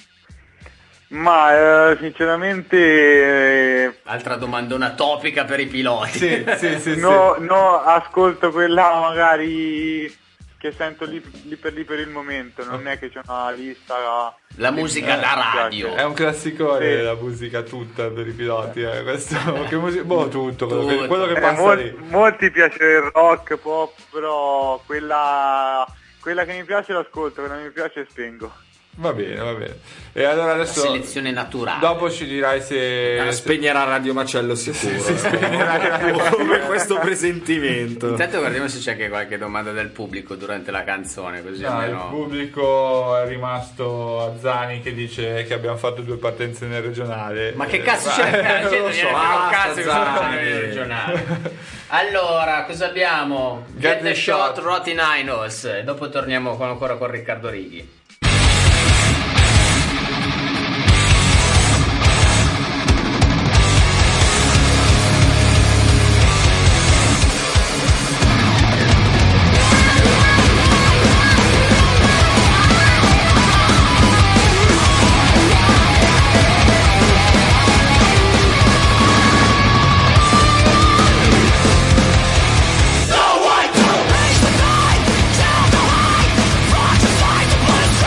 Ma eh, sinceramente eh, Altra domandona topica per i piloti. Sì, sì, sì. no, no, ascolto quella magari che sento lì, lì per lì per il momento, non è che c'è una lista. La musica Eh, da mi piace. radio. È un classicone Sì. la musica tutta per i piloti, eh. Questo, che musica, boh, tutto, quello Tutto. che, quello che Eh, passa mol- lì. molti piace il rock, pop, però quella, quella che mi piace l'ascolto, quella che mi piace spengo. Va bene, va bene. E allora La adesso selezione naturale. dopo ci dirai se Eh, spegnerà Radio Macello sicuro. Come questo presentimento. Intanto guardiamo se c'è anche qualche domanda del pubblico durante la canzone, così No, il almeno. pubblico è rimasto a Zani che dice che abbiamo fatto due partenze nel regionale. Ma che Eh, cazzo ma- ce ne frega? non Gente, lo gliene so. frega un basta, cazzo che sono Zani. nel regionale. Allora, cosa abbiamo? Get, Get the the shot, shot. Roti Ninos. E dopo torniamo con- ancora con Riccardo Righi. Raise the night, down the line, rock the fight, the blood is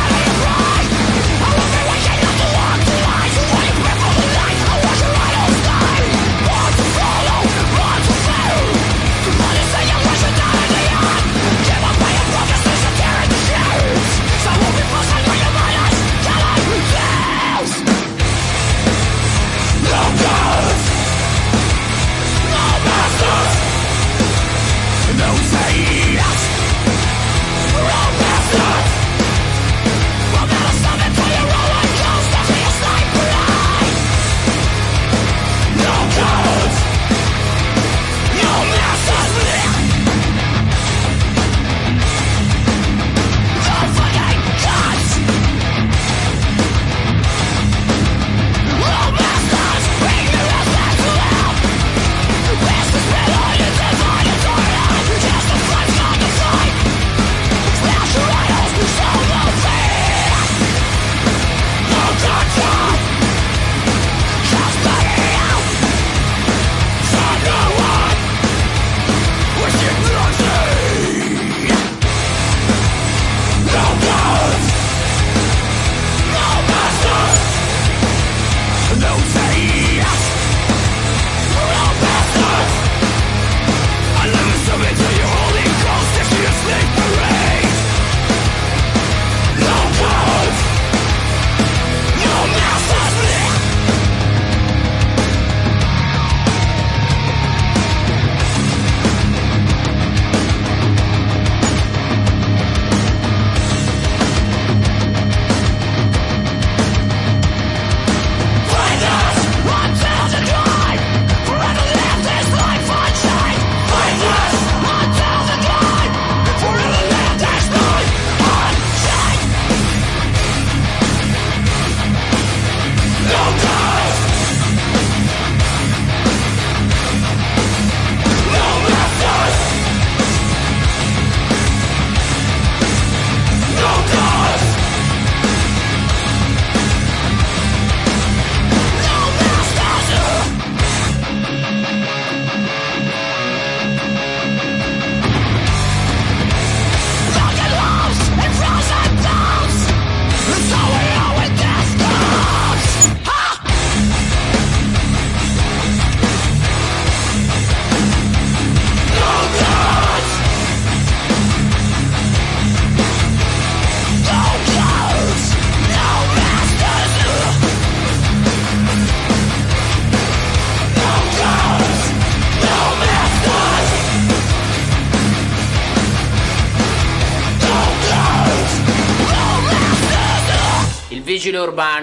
vigile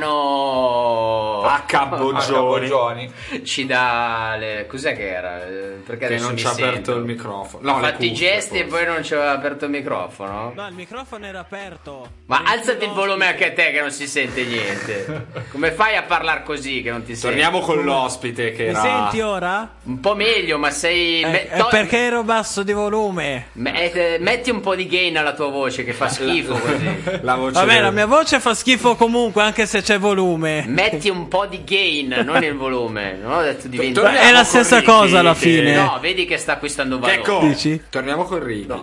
urbano H. Boggioni. Boggioni. ci dà le... cos'è che era? Eh, Perché Che adesso non mi ci ha aperto sento. il microfono. No, Ha le fatto i cuffie, gesti e forse. poi non ci aveva aperto il microfono. No, il microfono era aperto. Ma Era alzati il chiuso volume ospite. anche a te che non si sente niente. Come fai a parlare così che non ti senti? Torniamo con l'ospite che Mi era... senti ora? Un po' meglio, ma sei... Eh, me- è to- perché ero basso di volume. me- eh, metti un po' di gain alla tua voce che fa schifo così. La voce Vabbè, del- la mia voce fa schifo comunque, anche se c'è volume. Metti un po' di gain, non il volume. Non ho detto di venti. Torniamo È la con stessa Ricky, cosa alla che- fine. No, vedi che sta acquistando valore. Ecco, Dici? torniamo con Ricky.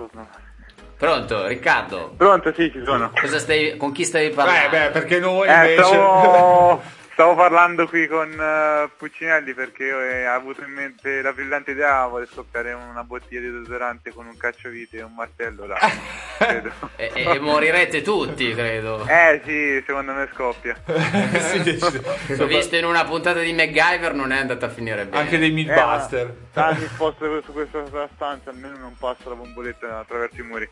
Pronto, Riccardo? Pronto, sì, ci sono. Cosa stai, con chi stavi Beh, parlando? beh, perché noi Eh, invece... stavo, stavo parlando qui con eh, Puccinelli perché eh, ha avuto in mente la brillante idea, vuole scoppiare una bottiglia di deodorante con un cacciavite e un martello là, credo. E, e- e morirete tutti, credo. Eh sì, secondo me scoppia. Sì, sì. L'ho visto in una puntata di MacGyver, non è andata a finire bene. Anche dei Eh, ma Mythbuster. anni esposto su questa stanza, almeno non passa la bomboletta attraverso i muri.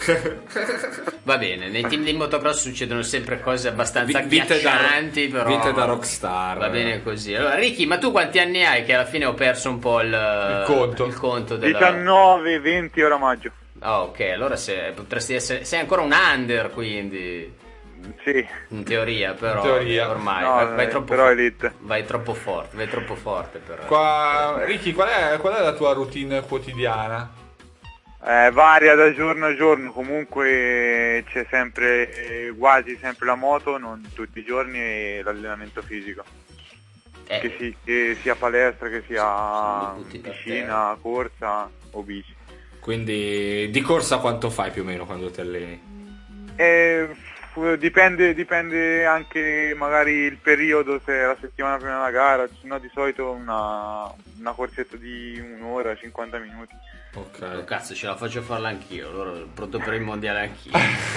Va bene, nei team di motocross succedono sempre cose abbastanza Vi- vite da- ghiaccianti, però vite da rockstar. Va bene così. Allora, Ricky, ma tu quanti anni hai? Che alla fine ho perso un po' il, Il conto. il conto della... diciannove, venti, ora maggio. Ah, ok, allora se, potresti essere... Sei ancora un under, quindi... Sì, In teoria, però... In teoria. Ormai, no, vai, vai eh, troppo però forte. elite. Vai troppo forte, vai troppo forte per... Qua... Ricky, qual è, qual è la tua routine quotidiana? Eh, varia da giorno a giorno, comunque c'è sempre, eh, quasi sempre la moto, non tutti i giorni, e l'allenamento fisico. Eh, Che, si- che sia palestra, che sia Sono tutti da piscina, corsa o bici. Quindi di corsa quanto fai più o meno quando ti alleni? Eh, f- dipende, dipende anche magari il periodo, se è la settimana prima della gara, se no di solito una, una corsetta di un'ora, cinquanta minuti. oh, Ok. cazzo, ce la faccio farla anch'io, allora pronto per il mondiale anch'io.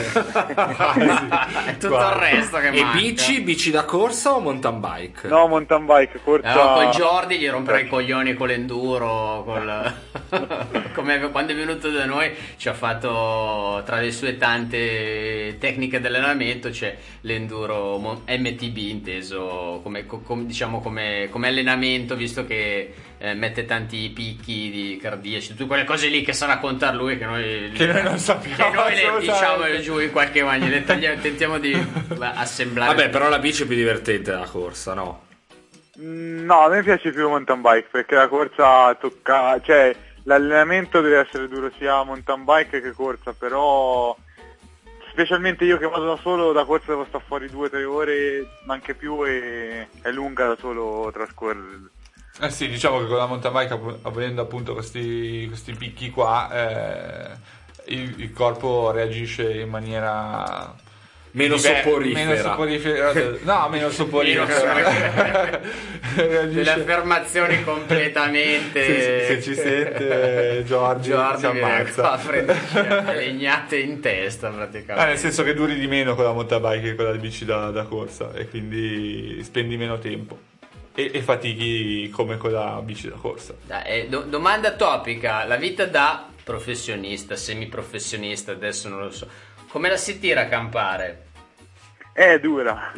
È tutto il resto che E manca. bici? Bici da corsa o mountain bike? No, mountain bike, corsa... No, col Jordi gli romperei i coglioni con l'enduro, col... come quando è venuto da noi ci ha fatto, tra le sue tante tecniche di allenamento c'è l'enduro mo- M T B, inteso come, co- com- diciamo come, come allenamento, visto che eh, mette tanti picchi di cardiaci, tutte quelle cose lì che sa raccontare lui che noi, Che noi non sappiamo che noi le assolutamente. diciamo giù in qualche maniera, le tagliamo- tentiamo di assemblare. Vabbè, però la bici è più divertente della corsa, no? Mm, No, a me piace più mountain bike perché la corsa tocca, cioè l'allenamento deve essere duro sia mountain bike che corsa, però specialmente io che vado da solo, da corsa devo stare fuori due o tre ore, ma anche più, e è lunga da solo trascorrere. Eh sì, diciamo che con la mountain bike, app- avendo appunto questi, questi picchi qua, eh, il, il corpo reagisce in maniera... Meno diver- soporifera. Meno soporifera. No, meno soporifera. Delle Reagisce... affermazioni completamente Se, se ci sente Giorgi, Giordi si viene ammazza. qua a prenderci a legnate in testa Ah, praticamente. nel senso che duri di meno con la mountain bike che con la bici da, da corsa, e quindi spendi meno tempo e, e fatichi come con la bici da corsa. Dai, eh, do- domanda topica, la vita da professionista, semiprofessionista, adesso non lo so, come la si tira a campare? È dura.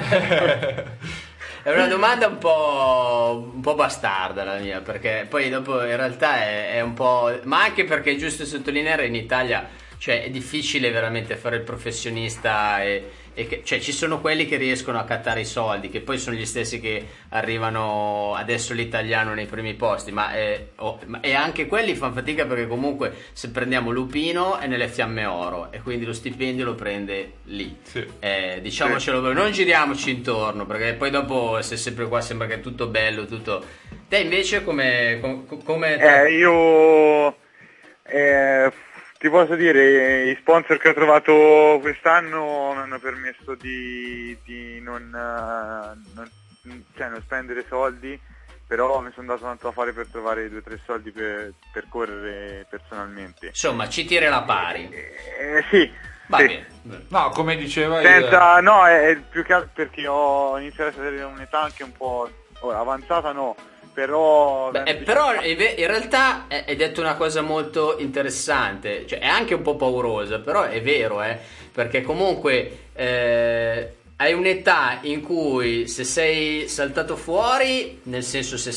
È una domanda un po', un po' bastarda la mia, perché poi dopo in realtà è, è un po'... ma anche perché è giusto sottolineare, in Italia, cioè, è difficile veramente fare il professionista e, e che, cioè, ci sono quelli che riescono a cattare i soldi, che poi sono gli stessi che arrivano adesso l'italiano nei primi posti, ma, è, oh, ma e anche quelli fanno fatica, perché comunque se prendiamo Lupino è nelle Fiamme Oro e quindi lo stipendio lo prende lì. Sì. Eh, diciamocelo, non giriamoci intorno, perché poi dopo se sempre qua sembra che è tutto bello, tutto... Te invece come... com- come Eh, io eh, ti posso dire, i sponsor che ho trovato quest'anno mi hanno permesso di, di non, eh, non, cioè non spendere soldi, però mi sono dato tanto da fare per trovare due o tre soldi per, per correre personalmente. Insomma, ci tiri la pari. Eh, sì, Va sì. bene. No, come diceva il- Senza, no, è, è più che altro perché ho iniziato a essere un'età anche un po' ora, avanzata, no, però... Beh, eh, però in ve- in realtà eh, hai detto una cosa molto interessante, cioè è anche un po' paurosa, però è vero, eh, perché comunque eh, hai un'età in cui se sei saltato fuori, nel senso se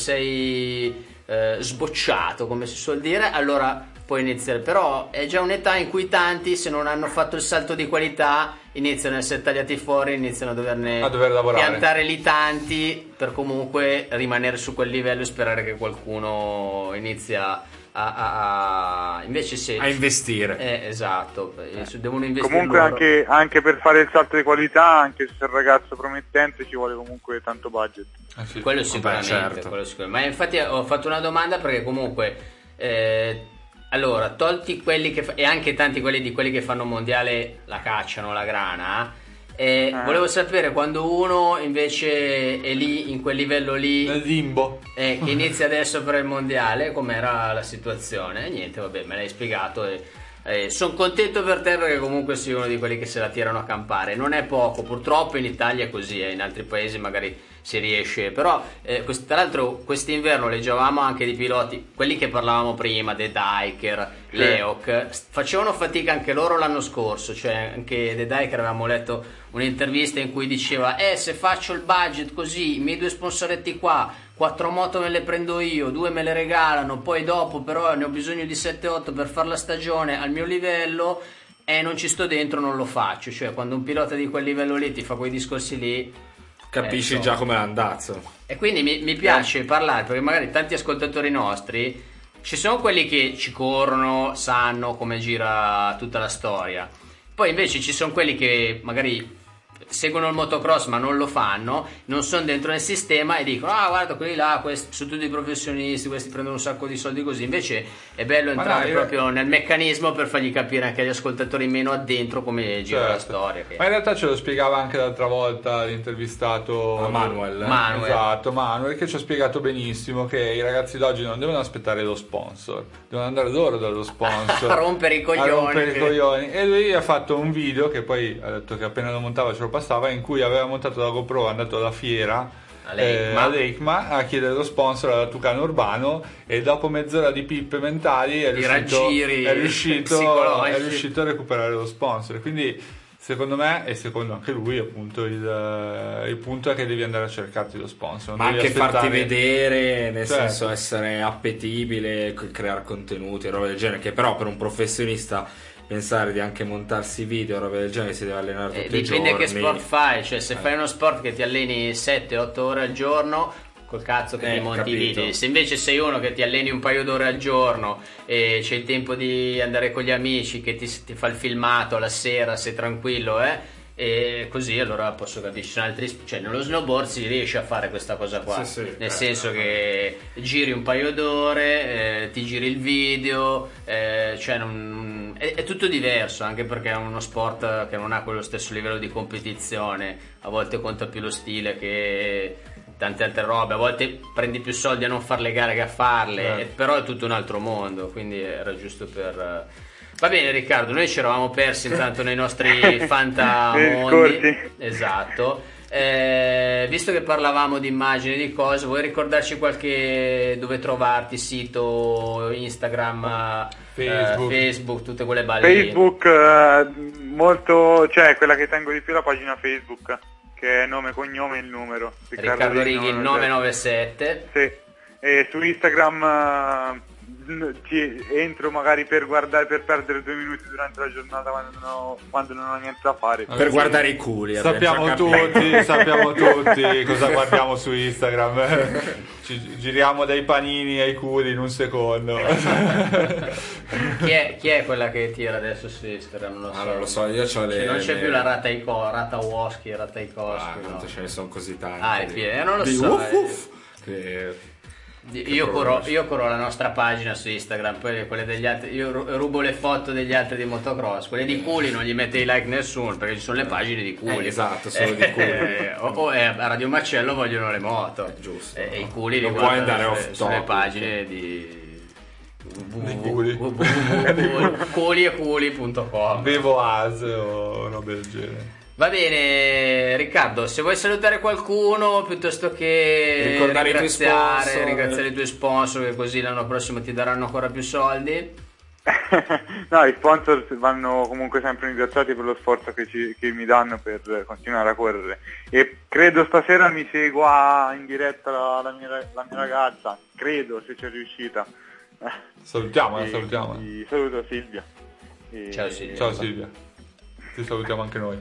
sei eh, sbocciato, come si suol dire, allora puoi iniziare. Però è già un'età in cui tanti, se non hanno fatto il salto di qualità, iniziano a essere tagliati fuori, iniziano a doverne a dover lavorare. piantare lì tanti per comunque rimanere su quel livello e sperare che qualcuno inizia a, a, a invece se a investire. Eh, esatto, eh. devono investire. Comunque loro. anche, anche per fare il salto di qualità, anche se è un ragazzo promettente, ci vuole comunque tanto budget. Eh sì. Quello sicuramente, Beh, certo. quello sicuramente. Ma infatti ho fatto una domanda perché comunque eh, allora, tolti quelli che fa- e anche tanti quelli di quelli che fanno mondiale la cacciano la grana, eh, Ah. volevo sapere quando uno invece è lì in quel livello lì, Nel limbo. eh, che inizia adesso per il mondiale, com'era la situazione? E niente, vabbè, me l'hai spiegato e eh, sono contento per te perché comunque sei uno di quelli che se la tirano a campare. Non è poco, purtroppo in Italia è così, eh, in altri paesi magari si riesce, però eh, quest- tra l'altro quest'inverno leggevamo anche di piloti, quelli che parlavamo prima, De Dijker, Leok, s- facevano fatica anche loro l'anno scorso, cioè anche De Dijker avevamo letto un'intervista in cui diceva eh se faccio il budget così, i miei due sponsoretti qua, quattro moto me le prendo io, due me le regalano, poi dopo però ne ho bisogno di sette otto per fare la stagione al mio livello e non ci sto dentro, non lo faccio. Cioè quando un pilota di quel livello lì ti fa quei discorsi lì, Capisci eh, già come l'andazzo. e quindi mi, mi piace parlare perché magari tanti ascoltatori nostri ci sono quelli che ci corrono, sanno come gira tutta la storia, poi invece ci sono quelli che magari seguono il motocross ma non lo fanno, non sono dentro nel sistema e dicono ah guarda quelli là, questi sono tutti professionisti, questi prendono un sacco di soldi così. Invece è bello entrare no, io- proprio nel meccanismo per fargli capire anche agli ascoltatori meno addentro come gira la Certo. storia che... Ma in realtà ce lo spiegava anche l'altra volta l'intervistato Ah, Manuel, eh? Manuel. Esatto, Manuel, che ci ha spiegato benissimo che i ragazzi d'oggi non devono aspettare lo sponsor, devono andare loro dallo sponsor A rompere i coglioni. a rompere i coglioni. E lui ha fatto un video che poi ha detto che appena lo montava ce lo passava, in cui aveva montato la GoPro, è andato alla fiera All'EICMA. eh, all'EICMA a chiedere lo sponsor alla Tucano Urbano, e dopo mezz'ora di pippe mentali è Di riuscito, raggiri è riuscito, psicologici. è riuscito a recuperare lo sponsor. Quindi secondo me e secondo anche lui appunto il, il punto è che devi andare a cercarti lo sponsor, non Ma devi anche farti aspettare- vedere, nel Certo. senso essere appetibile, c- creare contenuti, roba del genere, che però per un professionista pensare di anche montarsi video, roba del genere, si deve allenare Eh, tutti i giorni. dipende che sport fai, cioè se fai uno sport che ti alleni sette otto ore al giorno, col cazzo che Eh, ti monti i capito. video. Se invece sei uno che ti alleni un paio d'ore al giorno e c'è il tempo di andare con gli amici, che ti, ti fa il filmato la sera, sei tranquillo, eh, e così allora posso capire. Ci sono altri, cioè nello snowboard si riesce a fare questa cosa qua, Sì, sì, nel eh, senso che giri un paio d'ore, eh, ti giri il video, eh, cioè non, è, è tutto diverso, anche perché è uno sport che non ha quello stesso livello di competizione, a volte conta più lo stile che tante altre robe, a volte prendi più soldi a non fare le gare che a farle, Eh. e- però è tutto un altro mondo, quindi era giusto per... Va bene Riccardo, noi ci eravamo persi intanto nei nostri Nei fantamondi. discorsi. Esatto. Eh, visto che parlavamo di immagini, di cose, vuoi ricordarci qualche dove trovarti, sito, Instagram, Facebook. eh, Facebook, tutte quelle balle lì? Facebook, eh, molto, cioè quella che tengo di più è la pagina Facebook, che è nome, cognome e il numero. Riccardo Righi nove nove sette. Sì. E su Instagram eh, n- ci entro magari per guardare, per perdere due minuti durante la giornata quando non ho, quando non ho niente da fare. Per guardare i culi. Sappiamo abbiamo già capito. tutti, sappiamo tutti cosa guardiamo su Instagram. Ci giriamo dai panini ai culi in un secondo. Chi è, chi è quella che tira adesso su Instagram? Non lo so. Ah, non lo so, io c'ho le... Cioè, non c'è le- più la Rata Ico, Rata Woschi, Rata Ikoski, Ah, no? quanto ce ne sono così tanti. Ah, è di- pieno, eh, non lo di so, uff, eh. uff, che- Io corro, io corro la nostra pagina su Instagram, poi quelle degli altri, io ru- rubo le foto degli altri di motocross, quelle di culi non gli mette i like nessuno perché ci sono le pagine di culi. Eh, esatto, solo di culi. Eh, o, o, eh, a Radio Macello vogliono le moto. Eh, giusto. E, e i culi li Non puoi guardano andare sulle, off sulle topic. pagine di Di culi. culi e culi punto com. Bevo as o roba del genere. Va bene Riccardo, se vuoi salutare qualcuno piuttosto che Ricordare i tuoi ringraziare, sponsor. ringraziare i tuoi sponsor che così l'anno prossimo ti daranno ancora più soldi. No, i sponsor vanno comunque sempre ringraziati per lo sforzo che, ci, che mi danno per continuare a correre. E credo stasera mi segua in diretta la, la, mia, la mia ragazza, credo, se c'è riuscita. Salutiamo, E, salutiamo. quindi saluto Silvia. E, Ciao Silvia. Ciao Silvia. Ti salutiamo anche noi.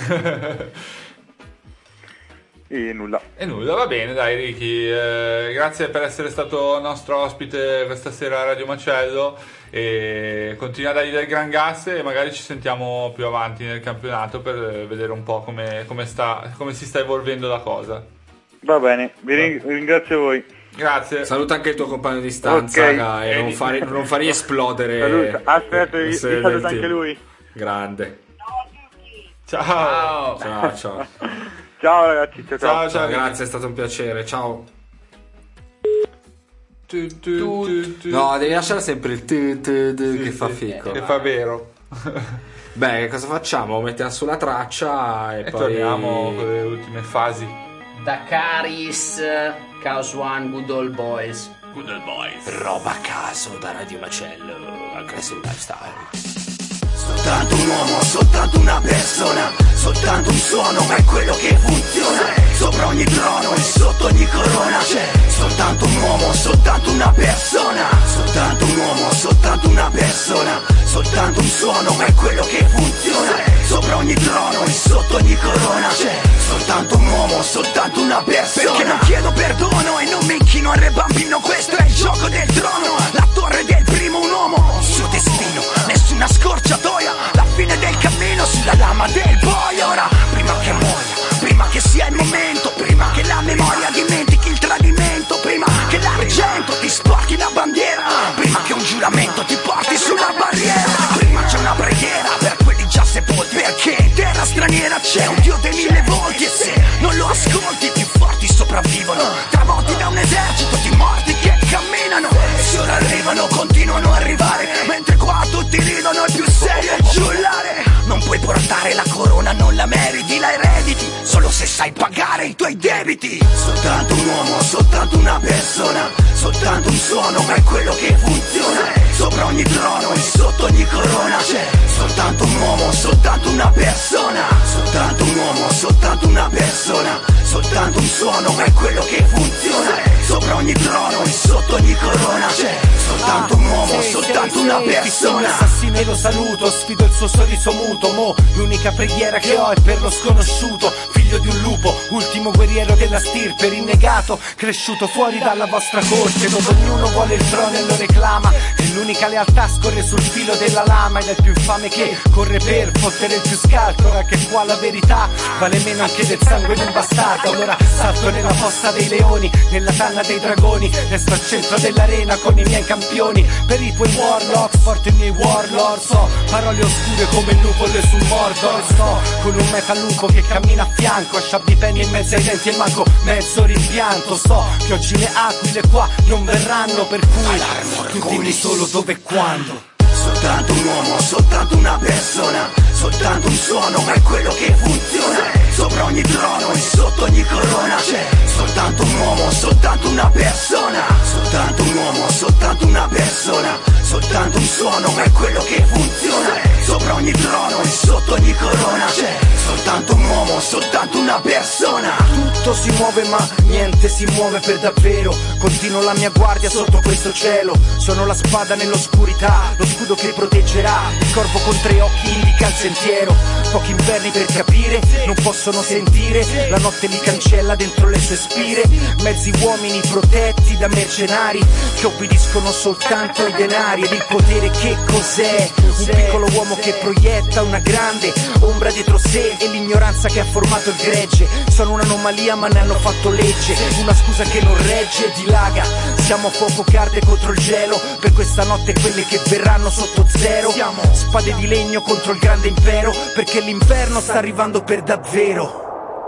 E nulla. E nulla, va bene, dai Ricky, eh, grazie per essere stato nostro ospite questa sera a Radio Macello e continua a dargli del gran gas e magari ci sentiamo più avanti nel campionato per vedere un po' come, come, sta, come si sta evolvendo la cosa. Va bene, vi ring- ringrazio voi. Grazie. Saluta anche il tuo compagno di stanza, Ok. raga, e non fare, non fargli esplodere. Saluta. Aspetta, vi, vi se- saluta del anche team. lui. Grande. Ciao. Ciao, ciao. Ciao ragazzi, ciao ciao. Ciao, ciao. Grazie, è stato un piacere. Ciao. Tu, tu, tu, tu. No, devi lasciare sempre il tu, tu, tu, Sì, che fa sì, fico. Che fa vero. Beh, cosa facciamo? Mettiamo sulla traccia e, E poi torniamo con le ultime fasi. Dakaris, Chaos One, Good Old Boys. Good old boys. roba a caso da Radio Macello, Aggressive Lifestyle. Soltanto un uomo, soltanto una persona, soltanto un suono è quello che funziona. Sopra ogni trono e sotto ogni corona c'è soltanto un uomo, soltanto una persona. Soltanto un uomo, soltanto una persona, soltanto un suono è quello che funziona. Sopra ogni trono e sotto ogni corona c'è soltanto un uomo, soltanto una persona. Perché non chiedo perdono e non mi inchino al re bambino, questo è il gioco del trono. La torre del primo un uomo, il suo destino, nessuna scorciatoia, la fine del cammino sulla lama del boia. Ora, prima che muoia, prima che sia il momento, prima che la memoria dimentichi il tradimento, prima che l'argento ti sporchi la bandiera, prima che un giuramento ti porti sulla barriera, prima c'è una preghiera per quelli già sepolti, perché in terra straniera c'è un dio dei mille volti e se non lo ascolti i più forti sopravvivono, travolti da un esercito di morti che camminano e se ora arrivano continuano a arrivare, mentre qua tutti ridono, il più serio è il giullare. Non puoi portare la corona, non la meriti, la erediti solo se sai pagare i tuoi debiti. Soltanto un uomo, soltanto una persona, soltanto un suono è quello che funziona. Sopra ogni trono e sotto ogni corona c'è soltanto un uomo, soltanto una persona. Soltanto un uomo, soltanto una persona, soltanto un suono è quello che funziona. Sopra ogni trono e sotto ogni corona c'è soltanto un uomo, soltanto una persona. Assassino e lo saluto, sfido il suo sorriso muto. Mo, l'unica preghiera che ho è per lo sconosciuto, figlio di un lupo, ultimo guerriero della stirpe, rinnegato, cresciuto fuori dalla vostra corte, dove ognuno vuole il trono e lo reclama, e l'unica lealtà scorre sul filo della lama, ed è il più infame che corre per fottere il più scaltro, ora che qua la verità vale meno anche del sangue di un bastardo. Allora salto nella fossa dei leoni, nella tanna dei dragoni, resto al centro dell'arena con i miei campioni, per i tuoi warlocks porto i miei warlord, so parole oscure come nuvole sul Mordor, sto con un metalupo che cammina a fianco, a sciabbi penny in mezzo ai denti e manco mezzo rimpianto, so che oggi le aquile qua non verranno, per cui tu dimmi solo dove e quando. Soltanto un uomo, soltanto una persona, soltanto un suono è quello che funziona. Sopra ogni trono e sotto ogni corona c'è soltanto un uomo, soltanto una persona. Soltanto un uomo, soltanto una persona, soltanto un suono è quello che funziona. Sopra ogni trono e sotto ogni corona c'è soltanto un uomo, soltanto una persona. Tutto si muove ma niente si muove per davvero, continuo la mia guardia sotto questo cielo, sono la spada nell'oscurità, lo scudo che proteggerà, il corvo con tre occhi indica il sentiero, pochi inverni per capire, non possono sentire, la notte li cancella dentro le sue spire, mezzi uomini protetti da mercenari che obbediscono soltanto ai denari, ed il potere che cos'è? Un piccolo uomo che proietta una grande ombra dietro sé, e l'ignoranza che ha formato il gregge, sono un'anomalia ma ne hanno fatto legge, una scusa che non regge, dilaga, siamo a fuoco che arde contro il gelo, per questa notte quelle che verranno sotto zero, siamo spade di legno contro il grande impero, perché l'inverno sta arrivando per davvero.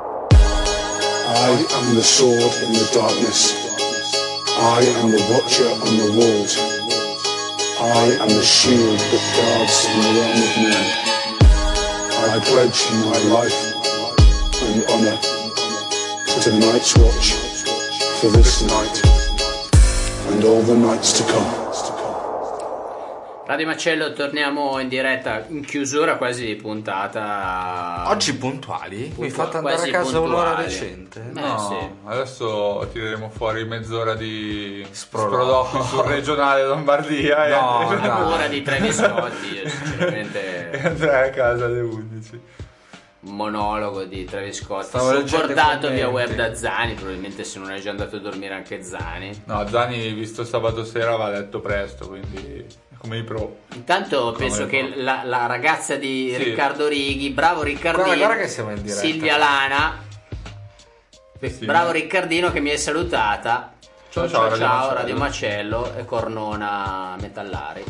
I am the sword in the darkness, I am the watcher on the walls, I am the shield that guards in the realm of men. I pledge my life and honor to the Night's Watch for this night and all the nights to come. Radio Macello, torniamo in diretta in chiusura quasi di puntata. Oggi puntuali? Mi Puntua- fate andare a quasi casa un'ora puntuali. recente? Beh, No, sì. adesso tireremo fuori mezz'ora di Sproloquio. sproloquio sul regionale Lombardia No, e, dai. Ora di Travis Scott, io sinceramente e andrai a casa alle undici. un monologo di Travis Scott Stavo leggendo i supportato via commenti. web da Zani, probabilmente se non è già andato a dormire anche Zani. No, Zani visto sabato sera va a letto presto, quindi è come i pro. Intanto penso Come che no. la, la ragazza di Sì. Riccardo Righi, bravo Riccardino, Guarda, guarda che siamo in diretta. Silvia Lana, Sì. bravo Riccardino che mi hai salutata. Ciao, Ciao ciao, ciao, Radio Radio Macello e Cornona Metallari.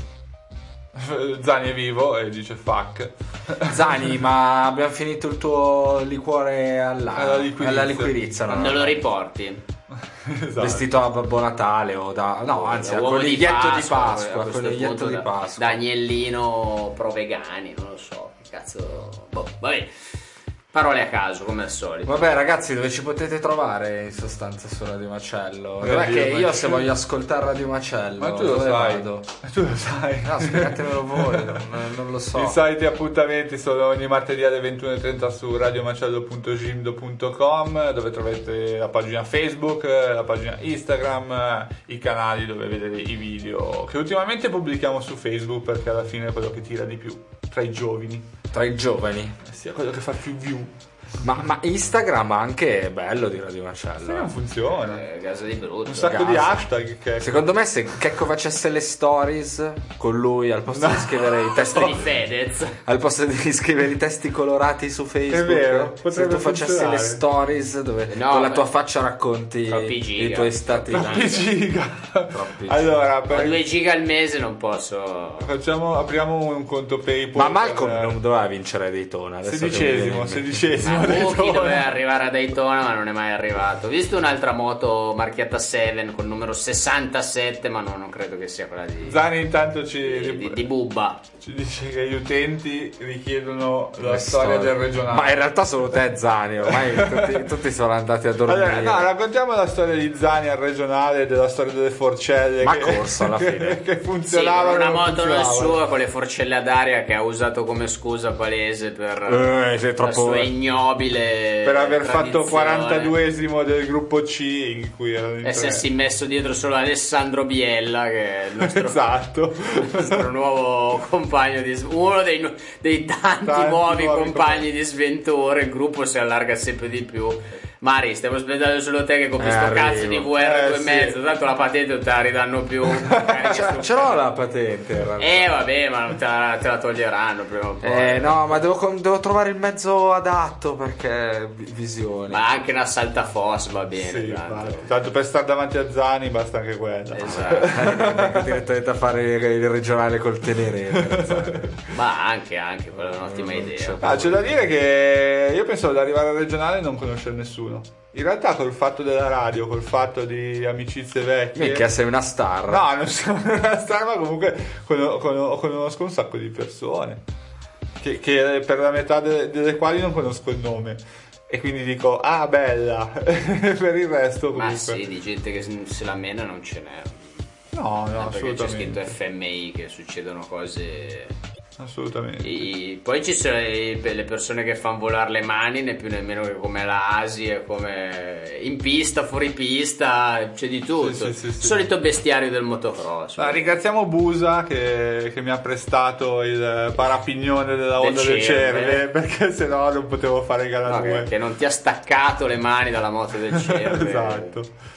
Zani è vivo e dice fuck. Zani, ma abbiamo finito il tuo liquore alla, Alla liquirizia. alla liquirizia, no? Quando lo riporti? Esatto. Vestito a Babbo Natale o da... no, anzi, al Uovo coniglietto di a Pasqua, questo coniglietto punto di da- Pasqua. da agnellino pro vegani, non lo so, che cazzo. Boh, vabbè. Parole a caso, come al solito. Vabbè ragazzi, dove ci potete trovare in sostanza su Radio Macello? Radio Dov'è che io Macello. se voglio ascoltare Radio Macello, Ma tu lo dove sai. vado? Ma tu lo sai. No, spiegatemelo voi, non, non lo so. I soliti appuntamenti sono ogni martedì alle ventuno e trenta su radiomacello punto gimdo punto com, dove trovate la pagina Facebook, la pagina Instagram, i canali dove vedete i video che ultimamente pubblichiamo su Facebook, perché alla fine è quello che tira di più tra i giovani, Tra i giovani. sia quello che fa più view. Ma, ma Instagram anche è bello di Radio Macello. Se non eh. funziona. Eh, casa di brutto. Un sacco di Gas. hashtag che Secondo me se Checco facesse le stories con lui al posto di scrivere i testi di Fedez. al posto di scrivere i testi colorati su Facebook, È vero, se potrebbe tu facessi funzionare. le stories dove No, con la beh. tua faccia racconti Troppi giga. i tuoi stati Troppi giga. Troppi giga. Allora, Ho per- due giga al mese, non posso. facciamo, apriamo un conto PayPal. Ma Malcolm per- non doveva vincere Daytona adesso che mi viene sedicesimo, in mente. sedicesimo. Ma Mucchi Daytona. doveva arrivare a Daytona, ma non è mai arrivato. Ho visto un'altra moto marchiata sette col numero sessantasette, ma no, non credo che sia quella di, Zani intanto ci, di, di- di Bubba. ci dice che gli utenti richiedono la Le storia storie. del regionale. Ma in realtà solo te Zani, ormai tutti, tutti sono andati a dormire. Allora, no, raccontiamo la storia di Zani al regionale, della storia delle forcelle. Ma che, corso alla che- fine. che Sì, funzionava. con una non moto non funzionava. sua, con le forcelle ad aria che ha usato come scusa palese per Eh, sei la troppo- sua ignobile Per aver fatto tradizione. quarantaduesimo del gruppo C in cui erano in tre. Essersi messo dietro solo Alessandro Biella, che è il nostro, Esatto. il nostro nuovo compagno di sv- uno dei, nu- dei tanti, Tanti nuovi, nuovi compagni di sventure. Il gruppo si allarga sempre di più. Mari, stiamo aspettando solo te che con Eh, questo arrivo. cazzo di V R Eh, due e sì. mezzo. Tanto la patente non te la ridanno più. Magari Ce, su- ce l'ho la patente in realtà. Eh vabbè, ma non te la, te la toglieranno prima o poi. Eh, no, ma devo, com- devo trovare il mezzo adatto perché vi- visioni. Ma anche una saltafos va bene. Sì, tanto. infatti. Tanto per stare davanti a Zani basta anche quella. Esatto. Vengo direttamente a fare il regionale col Tenerife. Ma anche, anche, quella è un'ottima idea. Ah, c'è da dire che io pensavo di arrivare al regionale e non conoscere nessuno. In realtà col fatto della radio, col fatto di amicizie vecchie. Minchia, sei una star. No, non sono una star, ma comunque cono- cono- conosco un sacco di persone. Che, che per la metà de- delle quali non conosco il nome. E quindi dico, ah bella. Per il resto Ma comunque. sì, di gente che se se la mena non ce n'è. No, no, Perché c'è scritto assolutamente. F M I che succedono cose. Assolutamente. I- Poi ci sono i- le persone che fanno volare le mani, né più nemmeno che come l'Asia, come in pista, fuori pista, c'è di tutto. Sì, sì, sì, sì. Solito bestiario del motocross. Ah, ringraziamo Busa che, che mi ha prestato il parapignone della Del Honda del Cerve. Cerve, perché sennò non potevo fare gara No, due. che, che non ti ha staccato le mani dalla moto del Cerve. Esatto.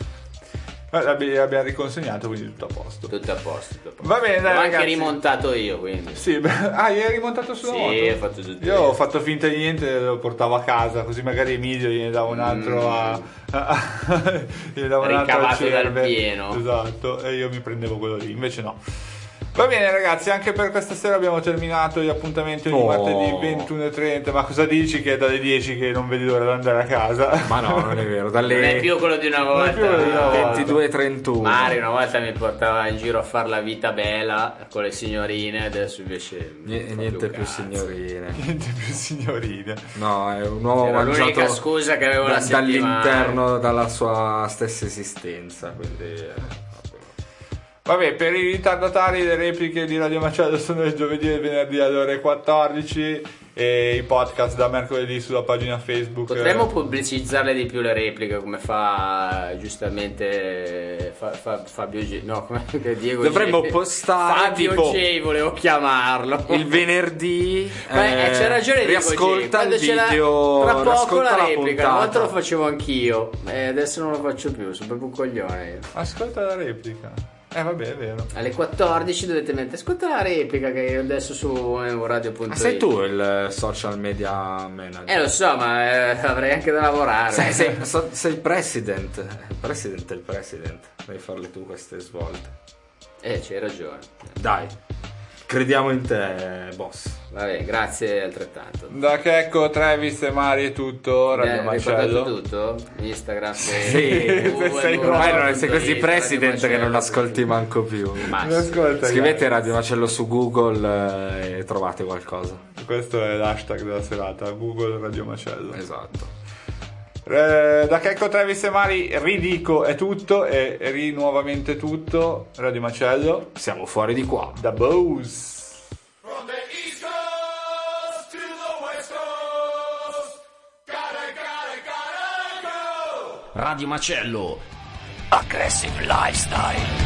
Eh, l'abbi- Abbiamo riconsegnato, quindi tutto a posto. Tutto a posto. Tutto a posto. Va bene, dai, L'ho anche ragazzi. rimontato io, quindi. Sì, beh, ah, io eri montato sulla Sì, moto? ho fatto tutto Io io. ho fatto finta di niente e lo portavo a casa, così magari Emilio gliene dava un altro a... a- gliene dava un altro al Ricavato dal Cerve. pieno. Esatto, e io mi prendevo quello lì, invece no. Va bene ragazzi, anche per questa sera abbiamo terminato gli appuntamenti ogni Oh. martedì ventuno e trenta. Ma cosa dici che è dalle dieci che non vedi l'ora di andare a casa? Ma no, non è vero. Dalle Non è più quello di una volta. è più quello di una volta. ventidue e trentuno. Mario una volta mi portava in giro a fare la vita bella con le signorine, adesso invece Ni- fa niente più cazzo. signorine. Niente più signorine. No, è un uomo Era mangiato l'unica scusa che avevo la da- settimana. dall'interno dalla sua stessa esistenza. Quindi, eh, Vabbè, per i ritardatari le repliche di Radio Macello sono il giovedì e il venerdì alle ore quattordici e i podcast da mercoledì sulla pagina Facebook. Potremmo pubblicizzarle di più le repliche come fa giustamente fa, fa, Fabio G. No, come Diego Dovremmo G. postare Fabio tipo G, volevo chiamarlo. il venerdì. Beh, eh, c'è ragione Diego G. riascolta Quando il c'è la- video, tra poco riascolta la la replica, una puntata. volta lo facevo anch'io e adesso non lo faccio più, sono proprio un coglione io. Ascolta la replica. Eh vabbè, è vero. Alle quattordici dovete mettere ascolta la replica che adesso su radio punto it. Ma sei tu il social media manager? Eh lo so, ma eh, avrei anche da lavorare. Sei, sei, so- sei il president. Il president è il president. Devi farle tu queste svolte. Eh, c'hai ragione. Dai, crediamo in te, boss. Vabbè, grazie altrettanto. Da Checco, Travis e Mari è tutto. Radio Eh, hai ricordato Macello. tutto? Instagram, Sì, Facebook, sei ormai non sei così Radio president che non Macello. ascolti manco più. Ma Non ascolta, Scrivete guys. Radio Macello su Google eh, e trovate qualcosa. Questo è l'hashtag della serata, Google Radio Macello. Esatto. Eh, da Checco, Travis e Mari ridico è tutto e ri nuovamente tutto. Radio Macello. Siamo fuori di qua. Da Bose. Radio Macello. Aggressive Lifestyle.